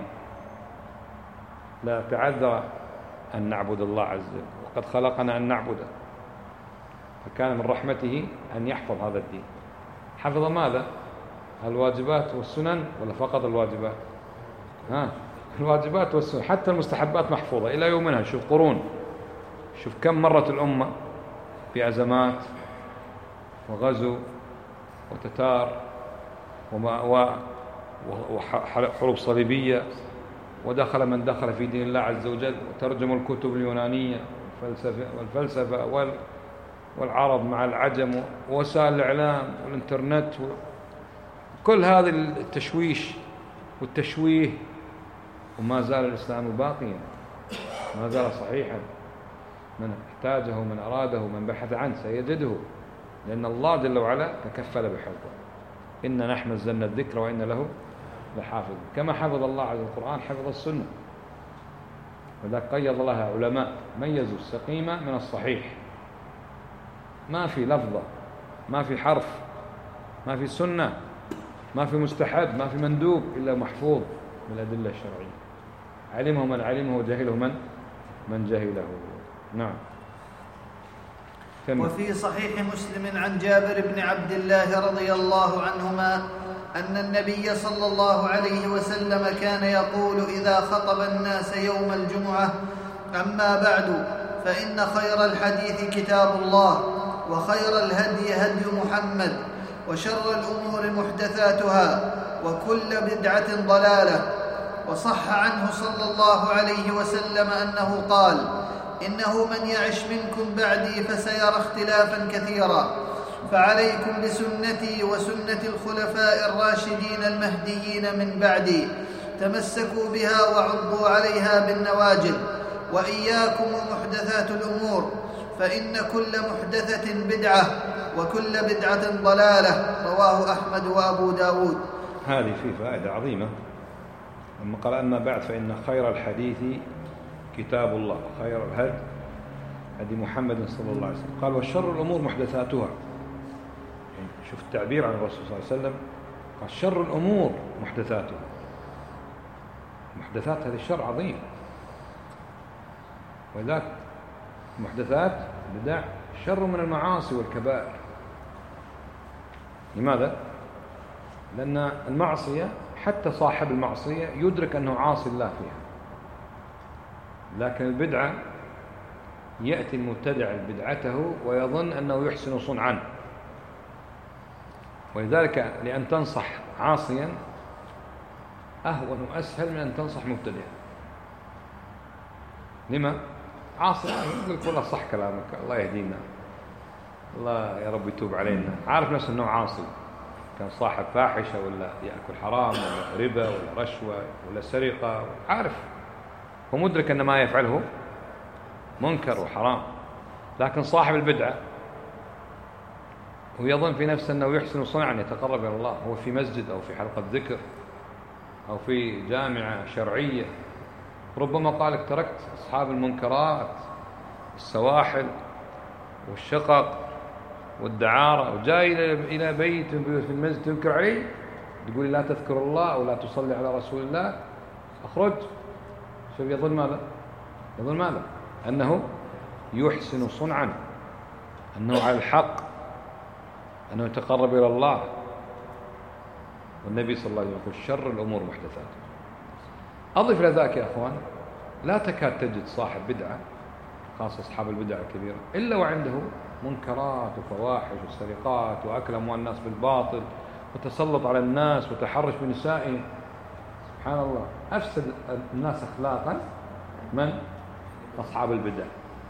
لا تعذر أن نعبد الله عز وجل، وقد خلقنا أن نعبده، فكان من رحمته أن يحفظ هذا الدين. حفظ ماذا؟ الواجبات والسنن ولا فقط الواجبات؟ ها الواجبات والسنن، حتى المستحبات محفوظة إلى يومنا. شوف قرون، شوف كم مرت الأمة بأزمات وغزو وتتار وحروب صليبية، ودخل من دخل في دين الله عز وجل، وترجموا الكتب اليونانية والفلسفة والعرب مع العجم، ووسائل الإعلام والإنترنت، كل هذا التشويش والتشويه، وما زال الإسلام باقيا، ما زال صحيحا. من احتاجه، من أراده، من بحث عنه سيجده، لأن الله جل وعلا تكفل بحفظه. إنا نحن نزلنا الذكر وإن له لحافظ. كما حفظ الله عز القرآن حفظ السنة، وذلك قيض لها علماء ميزوا السقيمة من الصحيح. ما في لفظة، ما في حرف، ما في سنة، ما في مستحب، ما في مندوب إلا محفوظ من الأدلة الشرعية، علمه من علمه وجهله من من جهله. نعم. وفي صحيح مسلم عن جابر بن عبد الله رضي الله عنهما أن النبي صلى الله عليه وسلم كان يقول إذا خطب الناس يوم الجمعة: أما بعد، فإن خير الحديث كتاب الله، وخير الهدي هدي محمد، وشر الأمور محدثاتها، وكل بدعة ضلالة. وصح عنه صلى الله عليه وسلم أنه قال: إنه من يعش منكم بعدي فسيرى اختلافا كثيرا، فعليكم بسنتي وسنة الخلفاء الراشدين المهديين من بعدي، تمسكوا بها وعضوا عليها بالنواجذ، وإياكم ومحدثات الأمور، فإن كل محدثة بدعة، وكل بدعة ضلالة. رواه أحمد وأبو داود. هذه في فائدة عظيمة لما قال: أما بعد، فإن خير الحديث كتاب الله، خير الهدي هدي محمد صلى الله عليه وسلم. قال: وشر الأمور محدثاتها. يعني شوف التعبير عن الرسول صلى الله عليه وسلم، قال: شر الأمور محدثاتها. محدثات هذا الشر عظيم، وذاك محدثات بدع شر من المعاصي والكبائر. لماذا؟ لأن المعصية حتى صاحب المعصية يدرك أنه عاصي الله فيها، لكن البدعة يأتي المبتدع بدعته ويظن أنه يحسن صنعا، ولذلك لأن تنصح عاصيا أهون وأسهل من أن تنصح مبتدعا. لما؟ عاصي يقول لك: والله صح كلامك، الله يهدينا، الله يا رب يتوب علينا، عارف نفسه أنه عاصي، كان صاحب فاحشة ولا يأكل حرام ولا ربا ولا رشوة ولا سرقة، عارف ومدرك أن ما يفعله منكر وحرام، لكن صاحب البدعة ويظن في نفسه أنه يحسن صنعا يتقرب إلى الله، هو في مسجد أو في حلقة ذكر أو في جامعة شرعية، ربما قالك تركت أصحاب المنكرات السواحل والشقق والدعارة وجاي إلى بيت في المسجد تنكر عليه، تقول لا تذكر الله أو لا تصلي على رسول الله، أخرج. شوف يظن ماذا؟ يظن ماذا؟ أنه يحسن صنعا، أنه على الحق، أنه يتقرب إلى الله. والنبي صلى الله عليه وسلم يقول شر الأمور محدثاتها. أضف إلى ذاك يا أخوان، لا تكاد تجد صاحب بدعة، خاصة أصحاب البدع الكبيرة، إلا وعنده منكرات وفواحش وسرقات وأكل أموال الناس بالباطل وتسلط على الناس وتحرش بنسائهم. سبحان الله، أفسد الناس أخلاقا من؟ أصحاب البدع.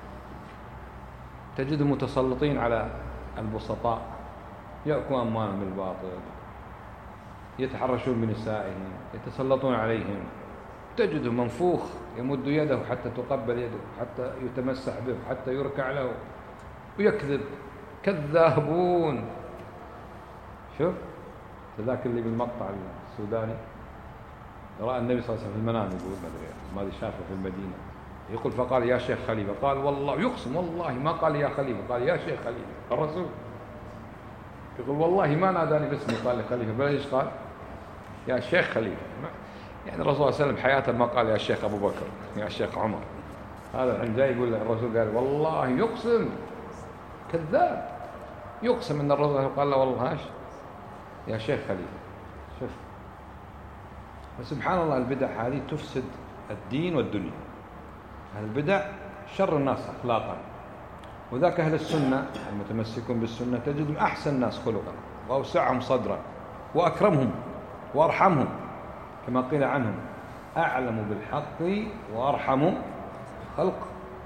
تجدهم متسلطين على البسطاء، يأكلون أموالهم بالباطل، يتحرشون بنسائهم، يتسلطون عليهم. تجده منفوخ يمد يده حتى تقبل يده، حتى يتمسح به، حتى يركع له، ويكذب. كذابون. شوف ذاك اللي بالمقطع السوداني رأى النبي صلى الله عليه وسلم في المنام، يقول ما أدري شافه في المدينة، يقول فقال يا شيخ خليفة، قال والله، يقسم والله ما قال يا خليفة، قال يا شيخ خليفة. الرسول يقول والله ما ناداني باسمي قال لي خليفة، بل ايش قال؟ يا شيخ خليفة. يعني الرسول صلى الله عليه وسلم حياته ما قال يا شيخ أبو بكر، يا شيخ عمر. هذا الحين جاي يقول الرسول قال والله، يقسم، كذاب، يقسم أن الرسول قال له والله هاش يا شيخ خليفة. شوف، فسبحان الله البدع هذه تفسد الدين والدنيا. أهل البدع شر الناس أخلاقا، وذاك أهل السنة المتمسكون بالسنة تجدهم أحسن الناس خلقا وأوسعهم صدرا وأكرمهم وأرحمهم، كما قيل عنهم أعلم بالحق وأرحم خلق.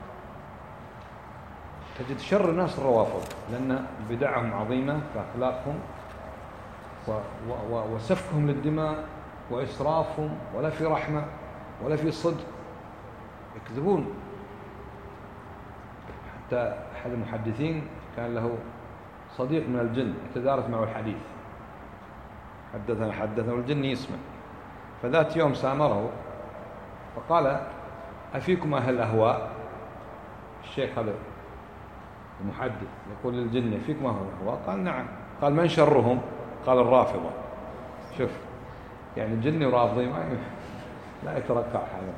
تجد شر الناس الروافض، لأن بدعهم عظيمة فأخلاقهم وسفكهم للدماء وإسرافهم، ولا في رحمة ولا في صدق، يكذبون. حتى أحد المحدثين كان له صديق من الجن يتدارس معه الحديث، حدثنا حدثنا والجن يسمع. فذات يوم سامره فقال أفيكم أهل الأهواء؟ الشيخ هذا المحدث يقول للجن أفيكم أهل الأهواء؟ قال نعم. قال من شرهم؟ قال الرافضة. شوف، يعني الجن ورافضي لا يترقع هذا.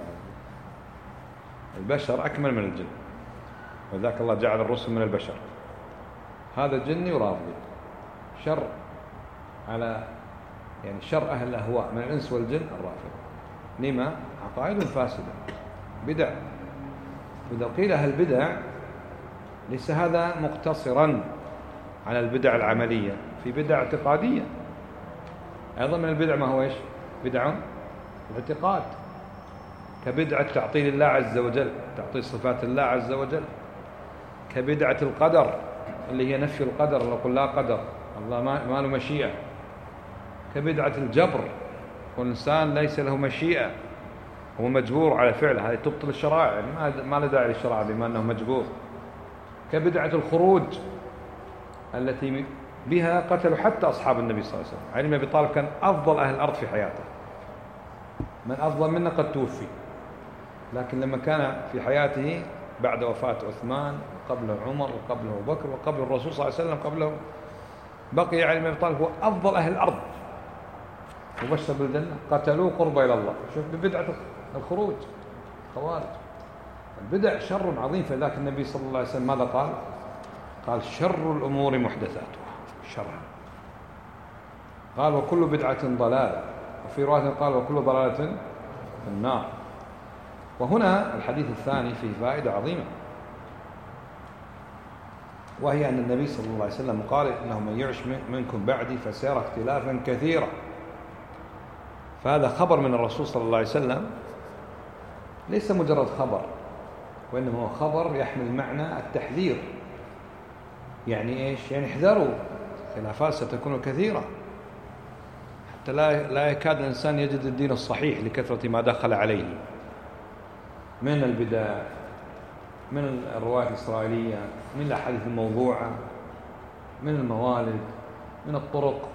البشر أكمل من الجن، وذاك الله جعل الرسل من البشر. هذا جني ورافضي، شر على يعني شر أهل الأهواء من الإنس والجن الرافضة. لما؟ عقائد فاسدة، بدع. وإذا قيل أهل البدع ليس هذا مقتصرا على البدع العملية، في بدع اعتقادية أيضا. من البدع ما هو إيش؟ بدع الاعتقاد، كبدعة تعطيل الله عز وجل، تعطيل صفات الله عز وجل، كبدعة القدر اللي هي نفي القدر، الله يقول لا قدر، الله ما له مشيئة، كبدعة الجبر، والإنسان ليس له مشيئة، هو مجبور على فعله، هذه تبطل الشرائع، ما له داعي للشرائع بما أنه مجبور. كبدعة الخروج التي بها قتلوا حتى أصحاب النبي صلى الله عليه وسلم. علي بن أبي طالب كان أفضل أهل الأرض في حياته، من أفضل منا قد توفي، لكن لما كان في حياته بعد وفاة عثمان وقبله عمر وقبله أبو بكر وقبل الرسول صلى الله عليه وسلم قبله، بقي علي بن أبي طالب هو أفضل أهل الأرض مبشر بالجنة، قتلوه قربا إلى الله. شوف ببدعة الخروج، خوارج. البدع شر عظيم، فذاك النبي صلى الله عليه وسلم ماذا قال؟ قال شر الأمور محدثاتها، شر. قال وكل بدعة ضلالة، وفي رواية قال وكل ضلالة في النار. وهنا الحديث الثاني فيه فائدة عظيمة، وهي أن النبي صلى الله عليه وسلم قال إنه من يعش منكم بعدي فسيرى اختلافا كثيرا. فهذا خبر من الرسول صلى الله عليه وسلم، ليس مجرد خبر، وإنما هو خبر يحمل معنى التحذير. يعني إيش؟ يعني احذروا خلافات ستكون كثيرة حتى لا لا يكاد الإنسان يجد الدين الصحيح لكثرة ما دخل عليه من البدع، من الروايات الإسرائيلية، من الأحاديث الموضوعة، من الموالد، من الطرق،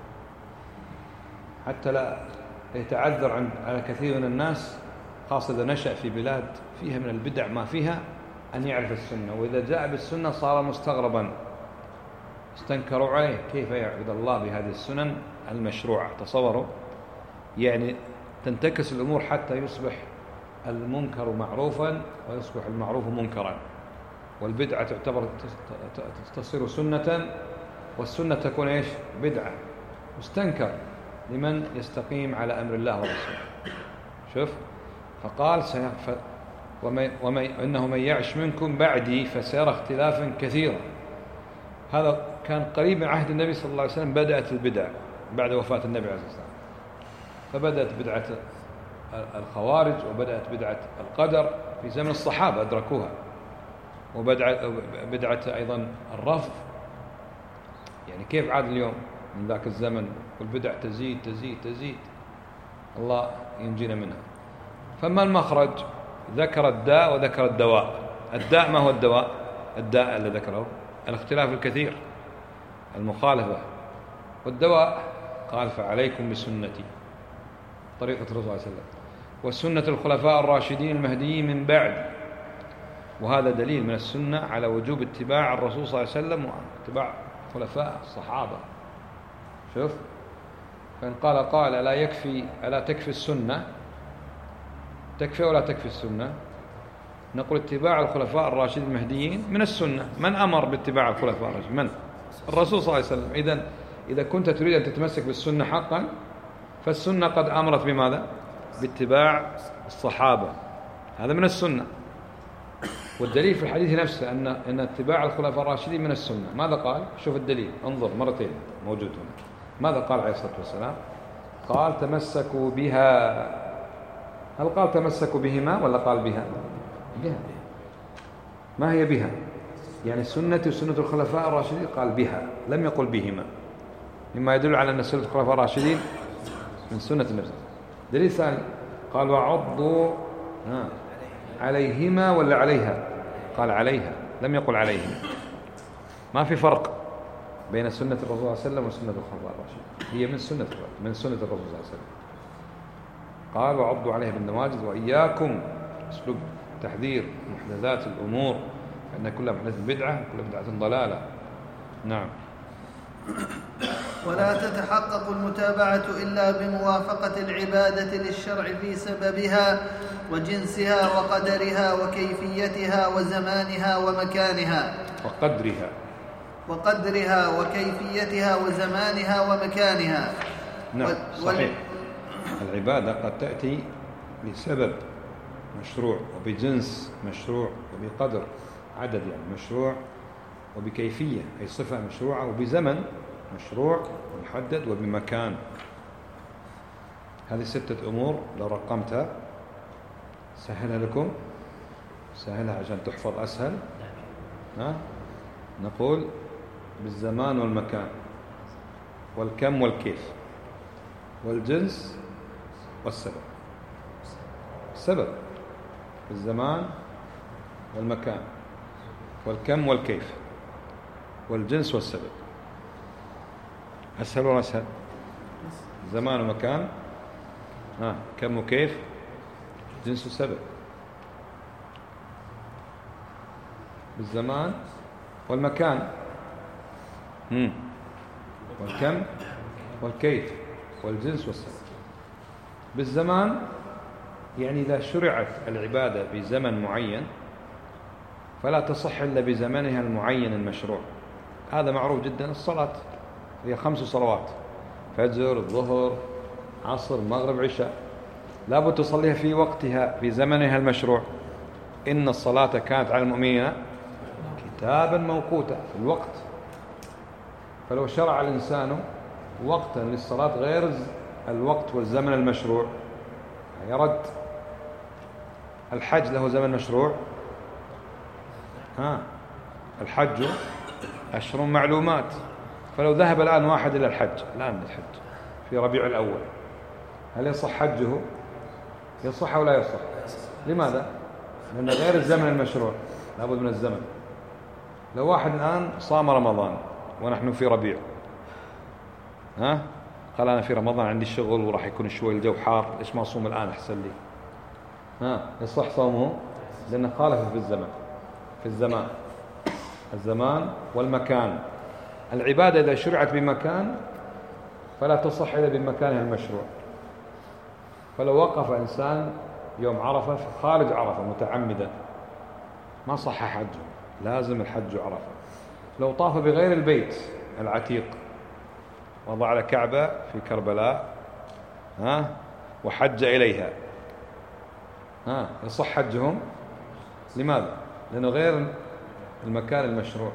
حتى لا يتعذر عند على كثير من الناس خاصة إذا نشأ في بلاد فيها من البدع ما فيها أن يعرف السنة، وإذا جاء بالسنة صار مستغربا، استنكروا عليه كيف يعبد الله بهذه السنن المشروعة. تصوروا يعني تنتكس الأمور حتى يصبح المنكر معروفا ويصبح المعروف منكرا، والبدعة تعتبر تصير سنة، والسنة تكون إيش؟ بدعة. مستنكر لمن يستقيم على أمر الله ورسوله. شوف، فقال سيغفر ومن ومن إنه من يعش منكم بعدي فسيرى اختلافا كثيرا. هذا كان قريب من عهد النبي صلى الله عليه وسلم، بدأت البدع بعد وفاة النبي عليه الصلاة والسلام، فبدأت بدعة الخوارج وبدأت بدعة القدر في زمن الصحابة أدركوها، وبدعة أيضا الرفض. يعني كيف عاد اليوم من ذاك الزمن والبدع تزيد تزيد تزيد، الله ينجينا منها. فما المخرج؟ ذكر الداء وذكر الدواء. الداء ما هو الدواء؟ الداء اللي ذكره الاختلاف الكثير، المخالفة. والدواء قال فعليكم بسنتي، طريقة الرسول صلى الله عليه وسلم، وسنة الخلفاء الراشدين المهديين من بعد. وهذا دليل من السنة على وجوب اتباع الرسول صلى الله عليه وسلم واتباع خلفاء الصحابة. شوف، فإن قال قال لا يكفي، ألا تكفي السنة؟ تكفي ولا تكفي السنة؟ نقول اتباع الخلفاء الراشدين المهديين من السنة. من أمر باتباع الخلفاء الراشدين؟ من؟ الرسول صلى الله عليه وسلم. إذن إذا كنت تريد أن تتمسك بالسنة حقا فالسنة قد أمرت بماذا؟ باتباع الصحابة، هذا من السنة. والدليل في الحديث نفسه أن أن اتباع الخلفاء الراشدين من السنة. ماذا قال؟ شوف الدليل، انظر مرتين موجود هنا. ماذا قال عليه الصلاة والسلام؟ قال تمسكوا بها. هل قال تمسكوا بهما ولا قال بها؟ بها. ما هي بها؟ يعني سنة وسنة الخلفاء الراشدين، قال بها، لم يقل بهما، مما يدل على أن سنة الخلفاء الراشدين من سنة النبي. دليل ثاني قال وعضوا عليهما ولا عليها؟ قال عليها، لم يقل عليهما. ما في فرق بين سنة الرسول صلى الله عليه وسلم وسنة الخلفاء الراشدين، هي من سنة من سنة الرسول صلى الله عليه وسلم. قال وعضوا عليها بالنواجذ وإياكم، أسلوب تحذير محدثات الأمور، فإن كل محدثة بدعة وكل بدعة ضلالة. نعم. ولا تتحقق المتابعة إلا بموافقة العبادة للشرع في سببها وجنسها وقدرها وكيفيتها وزمانها ومكانها وقدرها وقدرها وكيفيتها وزمانها ومكانها. نعم صحيح. العبادة قد تأتي بسبب مشروع وبجنس مشروع وبقدر عدد يعني مشروع وبكيفية أي صفة مشروعة وبزمن مشروع محدد وبمكان. هذه ستة أمور لو رقمتها سهلها لكم، سهلها عشان تحفظ أسهل. ها؟ نقول بالزمان والمكان والكم والكيف والجنس والسبب. السبب الزمان والمكان والكم والكيف والجنس والسبب. أسهل ولا أسهل؟ زمان ومكان، ها كم وكيف، جنس وسبب. بالزمان والمكان مم. والكم والكيف والجنس والسبب. بالزمان يعني إذا شرعت العبادة بزمن معين فلا تصح إلا بزمنها المعين المشروع. هذا معروف جدا. الصلاة هي خمس صلوات، فجر، الظهر، عصر، مغرب، عشاء، لابد تصليها في وقتها في زمنها المشروع. إن الصلاة كانت على المؤمنين كتابا موقوتا، في الوقت. فلو شرع الإنسان وقتا للصلاة غير الوقت والزمن المشروع يرد. الحج له زمن مشروع، ها الحج أشهر معلومات، فلو ذهب الآن واحد إلى الحج الآن الحج في ربيع الأول، هل يصح حجه؟ يصح أو لا يصح؟ لماذا؟ لأن غير الزمن المشروع، لابد من الزمن. لو واحد الآن صام رمضان ونحن في ربيع، ها قال أنا في رمضان عندي شغل وراح يكون شوي الجو حار، ليش ما أصوم الآن أحسن لي؟ ها يصح صومه؟ لأنه خالف في الزمن، في الزمان الزمان والمكان. العبادة إذا شرعت بمكان فلا تصح إلا بمكانها المشروع. فلو وقف إنسان يوم عرفة في خارج عرفة متعمدا ما صح حجه، لازم الحج عرفة. لو طاف بغير البيت العتيق وضع الكعبة في كربلاء ها وحج إليها، ها يصح حجهم. لماذا؟ لأنه غير المكان المشروع.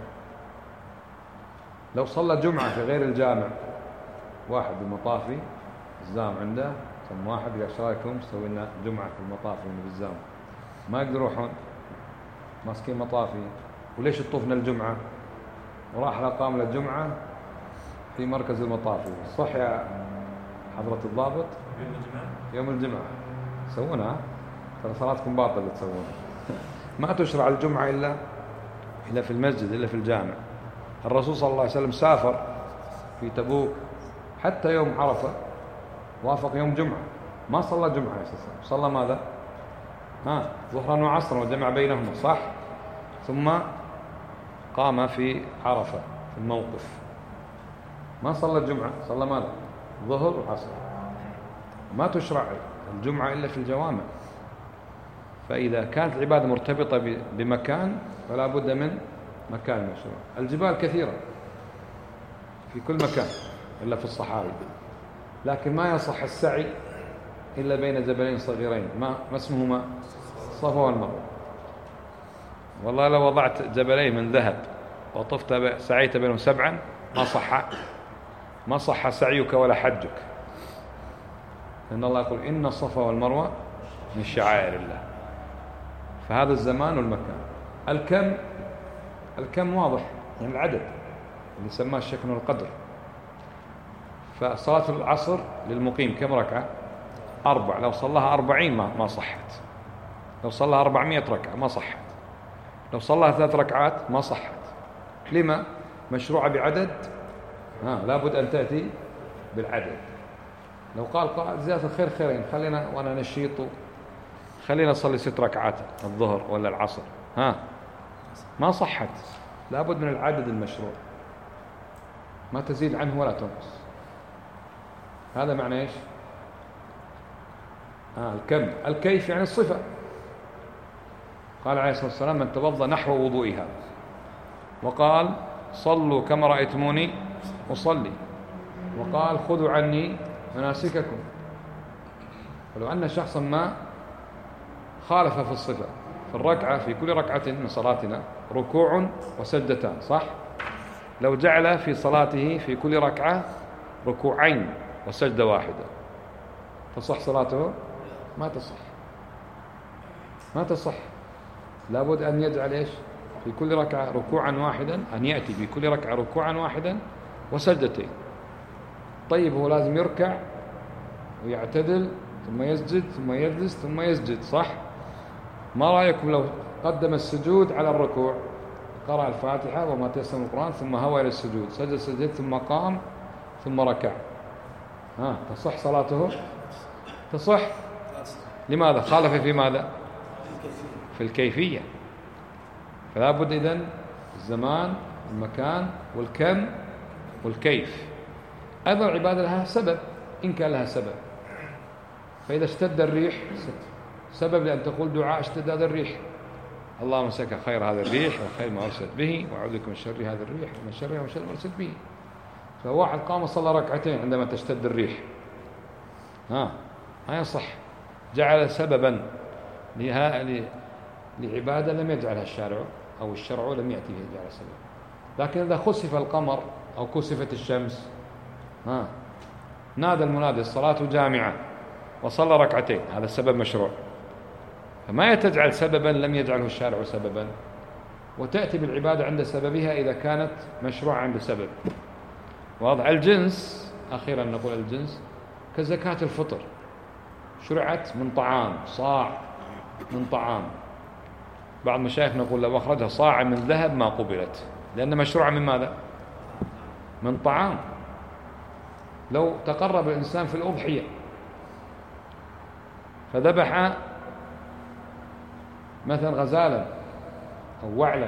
لو صلى جمعة في غير الجامع، واحد المطافي الزام عنده، ثم واحد قال ايش رايكم سوي لنا جمعة في المطافي في الزام، ما يقدروا يروحون ماسكين مطافي، وليش تطوفنا الجمعة؟ وراح لقام للجمعة في مركز المطافي. صح يا حضرة الضابط؟ يوم الجمعة يوم الجمعة سوونها، ترى صلاتكم باطلة اللي تسوونها. ما تشرع الجمعة إلا إلا في المسجد، إلا في الجامع. الرسول صلى الله عليه وسلم سافر في تبوك حتى يوم عرفة وافق يوم جمعة، ما صلى جمعة أساسا، صلى ماذا؟ ها ظهرا وعصرا وجمع بينهما، صح؟ ثم قام في عرفة في الموقف، ما صلى الجمعة، صلى ماذا؟ ظهر وعصر. ما تشرع الجمعة إلا في الجوامع. فإذا كانت العبادة مرتبطة بمكان فلا بد من مكان مشروع. الجبال كثيرة في كل مكان إلا في الصحاري، لكن ما يصح السعي إلا بين جبلين صغيرين، ما ما اسمهما؟ الصفا والمروة. والله لو وضعت جبلين من ذهب وطفت سعيت بينهم سبعا ما صح ما صح سعيك ولا حجك، لأن الله يقول إن الصفا والمروة من شعائر الله. فهذا الزمان والمكان. الكم الكم واضح، يعني العدد اللي سماه الشيخ ابن القدر. فصلاة العصر للمقيم كم ركعة؟ أربع. لو صلاها أربعين ما ما صحت. لو صلاها أربعمائة ركعة ما صحت. لو صلاها ثلاث ركعات ما صحت. لما؟ مشروعة بعدد، ها لابد أن تأتي بالعدد. لو قال قائل زيادة الخير خيرين، خلينا وأنا نشيط خلينا نصلي ست ركعات الظهر ولا العصر، ها ما صحت. لابد من العدد المشروع، ما تزيد عنه ولا تنقص. هذا معنى ايش؟ آه الكم. الكيف يعني الصفة. قال عليه الصلاة والسلام من توضأ نحو وضوئي هذا، وقال صلوا كما رأيتموني أصلي، وقال خذوا عني مناسككم. ولو أن شخصا ما خالف في الصفة في الركعة، في كل ركعة من صلاتنا ركوع وسجدتان، صح؟ لو جعل في صلاته في كل ركعة ركوعين وسجدة واحدة تصح صلاته؟ ما تصح، ما تصح. لابد أن يجعل إيش؟ في كل ركعة ركوعا واحدا، أن يأتي في كل ركعة ركوعا واحدا وسجدتين. طيب هو لازم يركع ويعتدل ثم يسجد ثم يجلس ثم يسجد، صح؟ ما رأيكم لو قدم السجود على الركوع، قرأ الفاتحة وما تيسر من القرآن ثم هوى إلى السجود، سجد سجد ثم قام ثم ركع، ها تصح صلاته؟ تصح. لماذا؟ خالف في ماذا؟ في الكيفية. فلا بد إذن الزمان والمكان والكم والكيف. أيضا العبادة لها سبب إن كان لها سبب. فإذا اشتد الريح سبب لأن تقول دعاء اشتداد الريح، اللهم مسك خير هذا الريح وخير ما أرسلت به وأعوذ بك من شر هذا الريح ومن شرها ومن شر ما أرسلت به. فواحد قام وصلى ركعتين عندما تشتد الريح، ها ما يصح. جعل سببا لعبادة لم يجعلها الشارع أو الشرع لم يأتي به جعل سبب. لكن إذا خسف القمر أو كسفت الشمس، ها نادى المنادي الصلاة جامعة وصلى ركعتين، هذا السبب مشروع. فما تجعل سببا لم يجعله الشارع سببا، وتأتي بالعبادة عند سببها إذا كانت مشروعة عند سبب. واضح. الجنس أخيرا نقول الجنس كزكاة الفطر شرعت من طعام، صاع من طعام. بعض مشايخنا يقول لو أخرجها صاع من ذهب ما قبلت، لأن مشروعة من ماذا؟ من طعام. لو تقرب الإنسان في الأضحية فذبح مثلا غزالا أو وعلا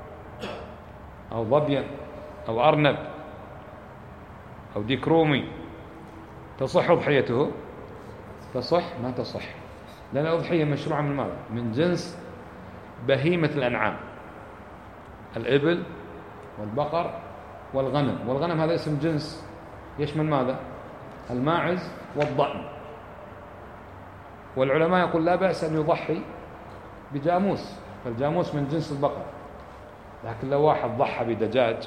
أو ظبيا أو أرنب أو ديك رومي، تصح أضحيته؟ تصح؟ ما تصح، لأن الأضحية مشروعة من ماذا؟ من جنس بهيمة الأنعام، الإبل والبقر والغنم. والغنم هذا اسم جنس يشمل ماذا؟ الماعز والضأن. والعلماء يقول لا بأس أن يضحي بجاموس، فالجاموس من جنس البقر. لكن لو واحد ضحى بدجاج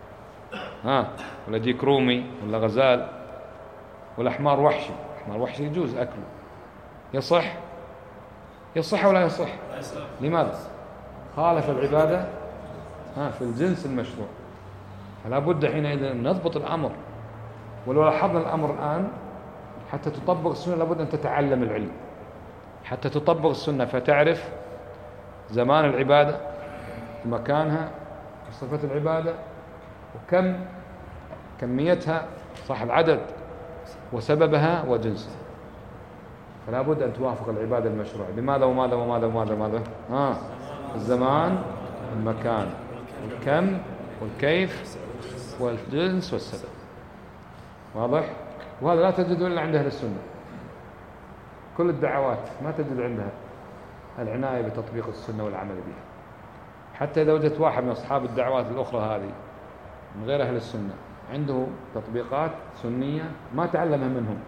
ها ولا ديك رومي ولا غزال ولا حمار وحشي، حمار وحشي يجوز أكله، يصح؟ يصح ولا يصح؟ لماذا؟ خالف العبادة ها في الجنس المشروع. فلا بد حينئذ نضبط الأمر. ولو لاحظنا الأمر الآن حتى تطبق السنة لابد أن تتعلم العلم حتى تطبق السنة، فتعرف زمان العبادة ومكانها وصفة العبادة وكم كميتها صح العدد وسببها وجنسها. فلا بد أن توافق العبادة المشروعة بماذا وماذا وماذا وماذا وماذا آه. الزمان والمكان والكم والكيف والجنس والسبب. واضح؟ وهذا لا تجده إلا عند أهل السنة. كل الدعوات ما تجد عندها العناية بتطبيق السنة والعمل بها. حتى إذا وجدت واحد من أصحاب الدعوات الأخرى هذه من غير أهل السنة عنده تطبيقات سنية ما تعلمها منهم،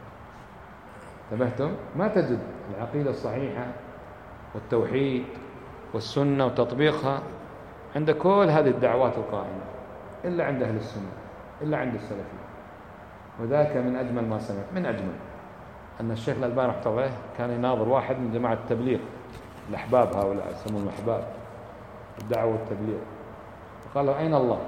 انتبهتم؟ ما تجد العقيدة الصحيحة والتوحيد والسنة وتطبيقها عند كل هذه الدعوات القائمة إلا عند أهل السنة، إلا عند السلفيين. وذاك من أجمل ما سمعت، من أجمل أن الشيخ الألباني رحمه الله كان يناظر واحد من جماعة التبليغ، الأحباب هؤلاء يسمون الأحباب الدعوة والتبليغ، فقال له أين الله؟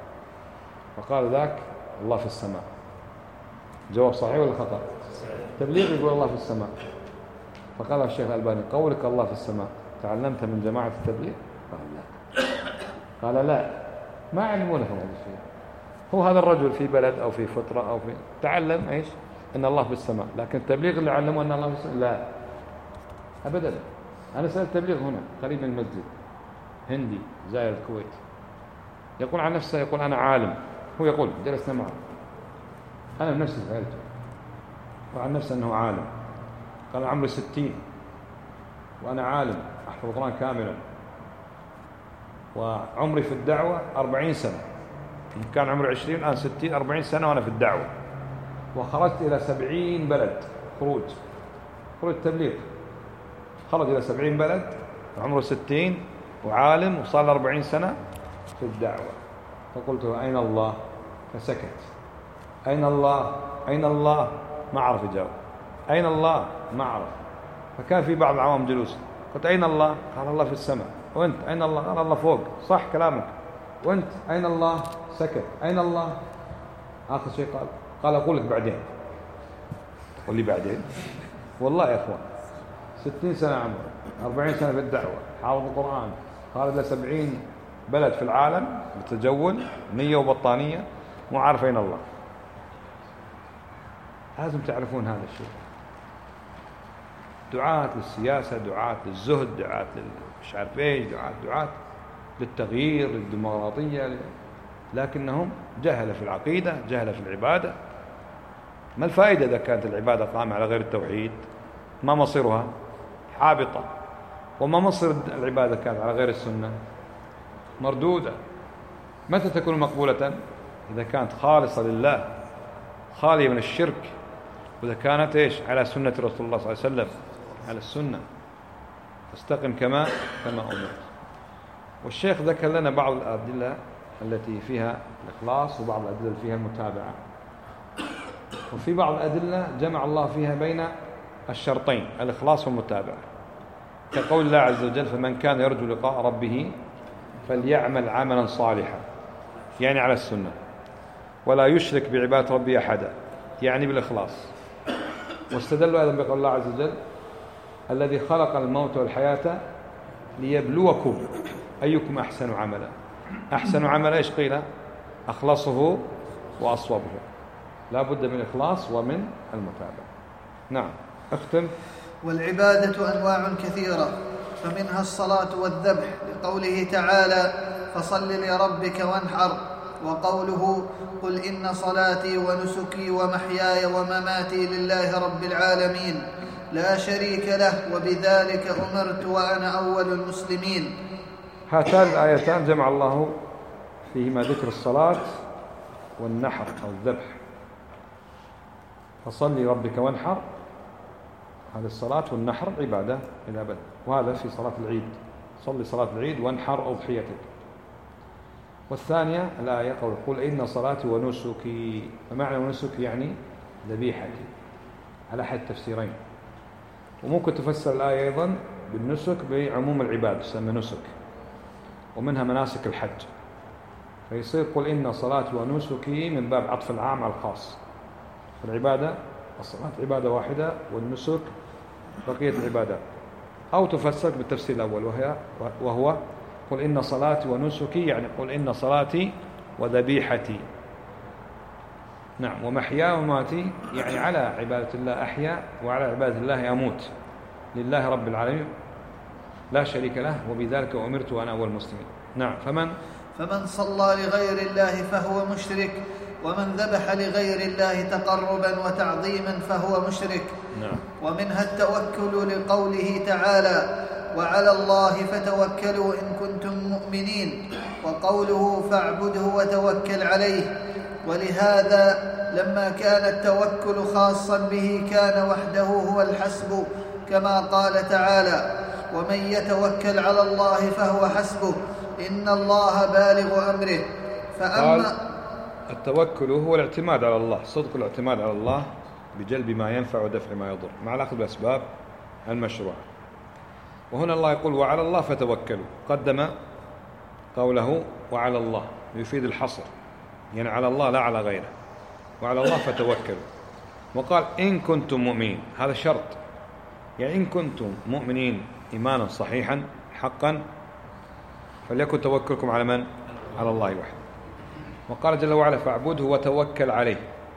فقال ذاك الله في السماء. جواب صحيح ولا خطأ؟ التبليغ يقول الله في السماء. فقال الشيخ الألباني قولك الله في السماء تعلمت من جماعة التبليغ؟ قال لا. قال لا، ما علموا لهم هذا الشيء. هو هذا الرجل في بلد أو في فترة أو في تعلم إيش؟ أن الله في السماء، لكن التبليغ اللي علموا أن الله في السماء لا أبدا. أنا سألت تبليغ هنا قريب من المسجد، هندي زائر الكويت، يقول عن نفسه يقول أنا عالم. هو يقول جلسنا معه، أنا بنفسي سألته وعن نفسه أنه عالم. قال عمري ستين وأنا عالم أحفظ القرآن كاملا، وعمري في الدعوة أربعين سنة. كان عمري عشرين الآن ستين، أربعين سنة وأنا في الدعوة، وخرجت إلى سبعين بلد خروج خروج تبليغ. خرج إلى سبعين بلد وعمره ستين وعالم وصار أربعين سنة في الدعوة. فقلت له أين الله؟ فسكت. أين الله؟ أين الله؟ ما عرف يجاوب. أين الله؟ ما عرف. فكان في بعض العوام جلوس، قلت أين الله؟ قال الله في السماء. وأنت أين الله؟ قال الله فوق. صح كلامك. وأنت أين الله؟ سكت. أين الله؟ آخر شيء قال قال أقول لك بعدين. تقول لي بعدين؟ والله يا أخوان ستين سنة عمره، أربعين سنة في الدعوة، حافظ القرآن، خارج لسبعين بلد في العالم بتجول، مية وبطانية، مو عارف أين الله. لازم تعرفون هذا الشيء. دعاة للسياسة، دعاة للزهد، دعاة مش عارف ايش، دعاة دعاة للتغيير، للديمقراطية، لكنهم جهل في العقيدة، جهل في العبادة. ما الفائدة إذا كانت العبادة قائمة على غير التوحيد؟ ما مصيرها؟ حابطة. وما مصير العبادة كانت على غير السنة؟ مردودة. متى تكون مقبولة؟ إذا كانت خالصة لله، خالية من الشرك، وإذا كانت إيش؟ على سنة رسول الله صلى الله عليه وسلم، على السنة. فاستقم كما كما أمرت. والشيخ ذكر لنا بعض الأدلة التي فيها الإخلاص، وبعض الأدلة التي فيها المتابعة، وفي بعض الأدلة جمع الله فيها بين الشرطين الإخلاص والمتابعة، كقول الله عز وجل فمن كان يرجو لقاء ربه فليعمل عملا صالحا، يعني على السنة. ولا يشرك بعبادة ربه أحدا، يعني بالإخلاص. واستدلوا أيضا بقول الله عز وجل: الذي خلق الموت والحياة ليبلوكم أيكم أحسن عملا. أحسن عملا إيش قيل؟ أخلصه وأصوبه. لا بد من الإخلاص ومن المتابعة. نعم، أختم. والعبادة أنواع كثيرة، فمنها الصلاة والذبح لقوله تعالى: فصل لربك وانحر، وقوله: قل إن صلاتي ونسكي ومحياي ومماتي لله رب العالمين لا شريك له وبذلك أمرت وأنا أول المسلمين. هاتان الآيتان جمع الله فيهما ذكر الصلاة والنحر أو الذبح. فصل لربك وانحر، هذه الصلاة، والنحر عبادة إلى أبد، وهذا في صلاة العيد: صلي صلاة العيد وانحر أضحيتك. والثانية الآية قول: قل إن صلاتي ونسكي. فمعنى ونسك يعني ذبيحتي، على أحد التفسيرين. وممكن تفسر الآية أيضا بالنسك بعموم العباد، تسمى نسك، ومنها مناسك الحج. فيصير قل إن صلاتي ونسكي من باب عطف العام على الخاص. فالعبادة الصلاة عبادة واحدة، والنسك بقية العبادات. أو تفسر بالتفسير الأول وهي وهو قل إن صلاتي ونسكي، يعني قل إن صلاتي وذبيحتي. نعم، ومحياي ومماتي يعني على عبادة الله أحيا، وعلى عبادة الله أموت، لله رب العالمين لا شريك له، وبذلك أمرت وأنا أول المسلمين. نعم. فمن فمن صلى لغير الله فهو مشرك، ومن ذبح لغير الله تقربا وتعظيما فهو مشرك. نعم. ومنها التوكل لقوله تعالى: وعلى الله فتوكلوا إن كنتم مؤمنين، وقوله: فاعبده وتوكل عليه. ولهذا لما كان التوكل خاصا به كان وحده هو الحسب، كما قال تعالى: ومن يتوكل على الله فهو حسبه إن الله بالغ أمره. فأما التوكل هو الاعتماد على الله، صدق الاعتماد على الله بجلب ما ينفع ودفع ما يضر، مع الأخذ بالأسباب المشروعة. وهنا الله يقول: وعلى الله فتوكلوا، قدم قوله وعلى الله يفيد الحصر، يعني على الله لا على غيره، وعلى الله فتوكلوا. وقال: إن كنتم مؤمنين، هذا شرط، يعني إن كنتم مؤمنين إيمانا صحيحا حقا فليكن توكلكم على من؟ على الله وحده. وقال جل وعلا: فاعبده وتوكل عليه.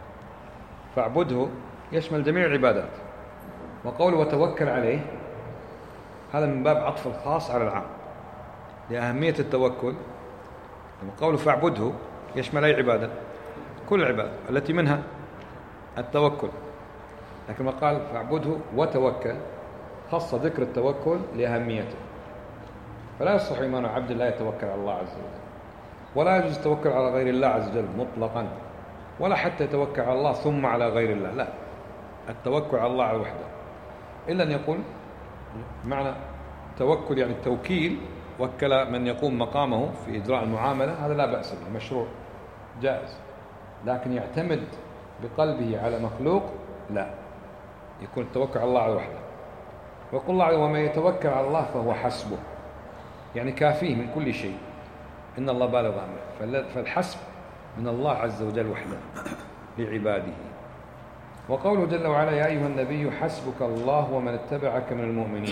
فاعبده يشمل جميع العبادات، وقوله وتوكل عليه هذا من باب عطف الخاص على العام لأهمية التوكل. وقوله فاعبده يشمل أي عبادة، كل العبادة التي منها التوكل. لكن ما قال فاعبده وتوكل خص ذكر التوكل لأهميته. فلا يصح إيمان عبد لا يتوكل على الله عز وجل، ولا يجوز التوكل على غير الله عز وجل مطلقا، ولا حتى يتوكل على الله ثم على غير الله، لا، التوكل على الله على وحده. إلا أن يقول معنى توكل يعني التوكيل، وكل من يقوم مقامه في إجراء المعاملة، هذا لا بأس به، مشروع جائز. لكن يعتمد بقلبه على مخلوق لا، يكون التوكل على الله على وحده. ويقول الله: ومن يتوكل على الله فهو حسبه، يعني كافيه من كل شيء، إن الله بالغ أمره. فالحسب من الله عز وجل وحده لعباده. وقوله جل وعلا: يا أيها النبي حسبك الله ومن اتبعك من المؤمنين.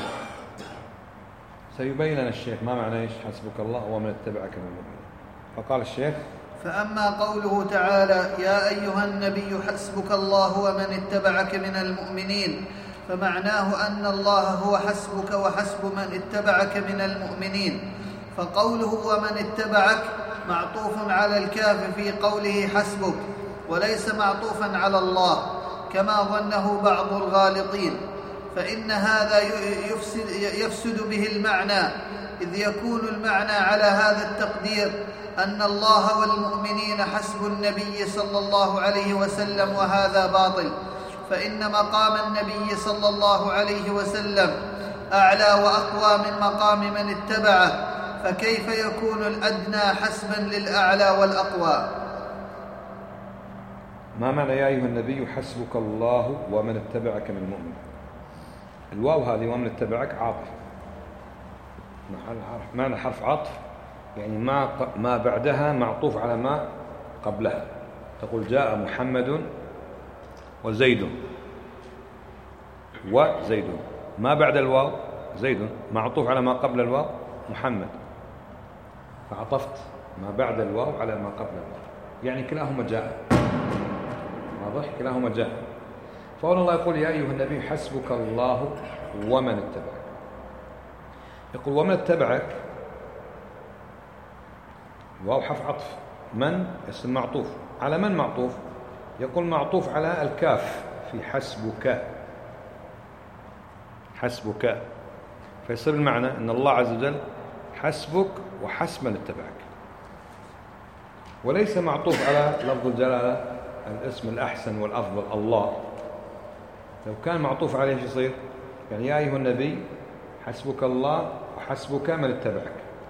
سيبين لنا الشيخ ما معنى إيش حسبك الله ومن اتبعك من المؤمنين. فقال الشيخ: فأما قوله تعالى: يا أيها النبي حسبك الله ومن اتبعك من المؤمنين، فمعناه أن الله هو حسبك وحسب من اتبعك من المؤمنين. فقوله ومن اتبعك معطوف على الكاف في قوله حسبك، وليس معطوفا على الله كما ظنه بعض الغالطين، فإن هذا يفسد, يفسد به المعنى، إذ يكون المعنى على هذا التقدير أن الله والمؤمنين حسب النبي صلى الله عليه وسلم، وهذا باطل، فإن مقام النبي صلى الله عليه وسلم أعلى وأقوى من مقام من اتبعه، فكيف يكون الأدنى حسبا للأعلى والأقوى؟ ما معنى يا أيها النبي حسبك الله ومن اتبعك من المؤمن؟ الواو هذه ومن اتبعك عاطف، معنى حرف عطف، يعني ما ما بعدها معطوف على ما قبلها، تقول جاء محمد وزيد وزيد، ما بعد الواو زيد معطوف على ما قبل الواو محمد، فعطفت ما بعد الواو على ما قبل الواو، يعني كلاهما جاء. واضح؟ كلاهما جاء. فأولا الله يقول يا أيها النبي حسبك الله ومن اتبعك. يقول ومن اتبعك، واو حرف عطف، من اسم معطوف على من معطوف؟ يقول معطوف على الكاف في حسبك، حسبك، فيصير المعنى أن الله عز وجل حسبك وحسب من اتبعك، وليس معطوف على لفظ الجلالة الاسم الأحسن والأفضل الله. لو كان معطوف عليه ايش يصير؟ يعني يا أيها النبي حسبك الله وحسبك من اتبعك.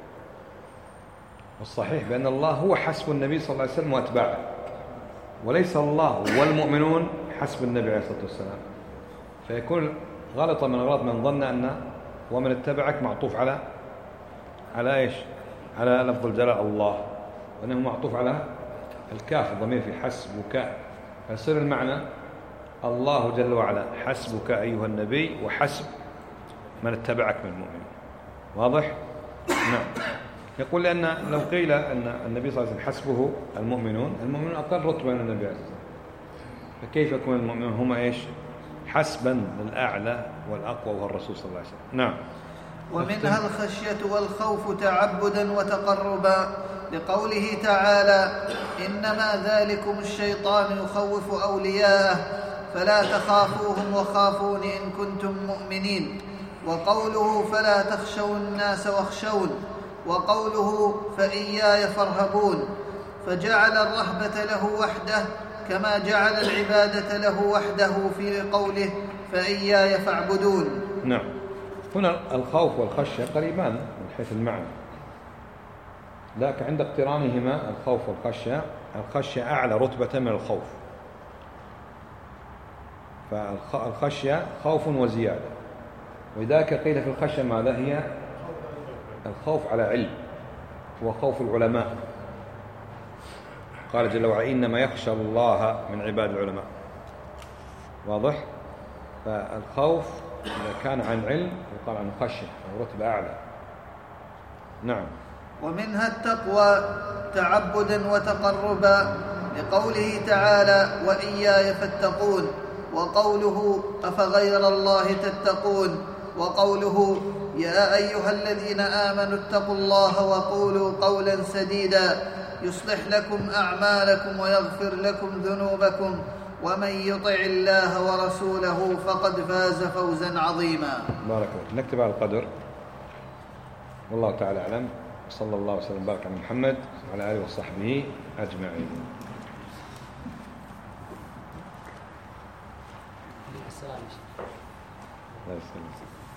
والصحيح بأن الله هو حسب النبي صلى الله عليه وسلم وأتباعه، وليس الله والمؤمنون حسب النبي عليه الصلاة والسلام. فيكون غلط من أغلاط من ظن أن ومن اتبعك معطوف على على إيش؟ على لفظ الجلال الله، وأنه معطوف على الكاف الضمير في حسبك، فيصير المعنى الله جل وعلا حسبك أيها النبي وحسب من اتبعك من المؤمنين. واضح؟ نعم. يقول لأن لو قيل أن النبي صلى الله عليه وسلم حسبه المؤمنون، المؤمنون أقل رتبة من النبي عليه الصلاة والسلام، فكيف يكون المؤمنون هم إيش؟ حسبا للأعلى والأقوى وهو الرسول صلى الله عليه وسلم. نعم. ومنها الخشية والخوف تعبدا وتقربا، لقوله تعالى إنما ذلكم الشيطان يخوف أولياءه فلا تخافوهم وخافون إن كنتم مؤمنين، وقوله فلا تخشوا الناس واخشون، وقوله فإياي فارهبون، فجعل الرهبة له وحده كما جعل العبادة له وحده في قوله فإياي فاعبدون. نعم. هنا الخوف والخشية قريبان من حيث المعنى، لكن عند اقترانهما الخوف والخشية، الخشية أعلى رتبة من الخوف، فالخشية خوف وزيادة، وذاك قيل في الخشية ماذا هي؟ الخوف على علم، هو خوف العلماء. قال جل وعلا إنما يخشى الله من عباد العلماء. واضح؟ فالخوف إذا كان عن علم يقال عن خشية أو رتبة أعلى. نعم. ومنها التقوى تعبدا وتقربا، لقوله تعالى وإياي فاتقون، وقوله أفغير الله تتقون، وقوله يا أيها الذين آمنوا اتقوا الله وقولوا قولا سديدا يصلح لكم أعمالكم ويغفر لكم ذنوبكم ومن يطع الله ورسوله فقد فاز فوزا عظيما. بارك الله. نكتب على القدر، والله تعالى أعلم. صلى الله وسلم وبارك على محمد وعلى آله وصحبه أجمعين. الله يسلمك.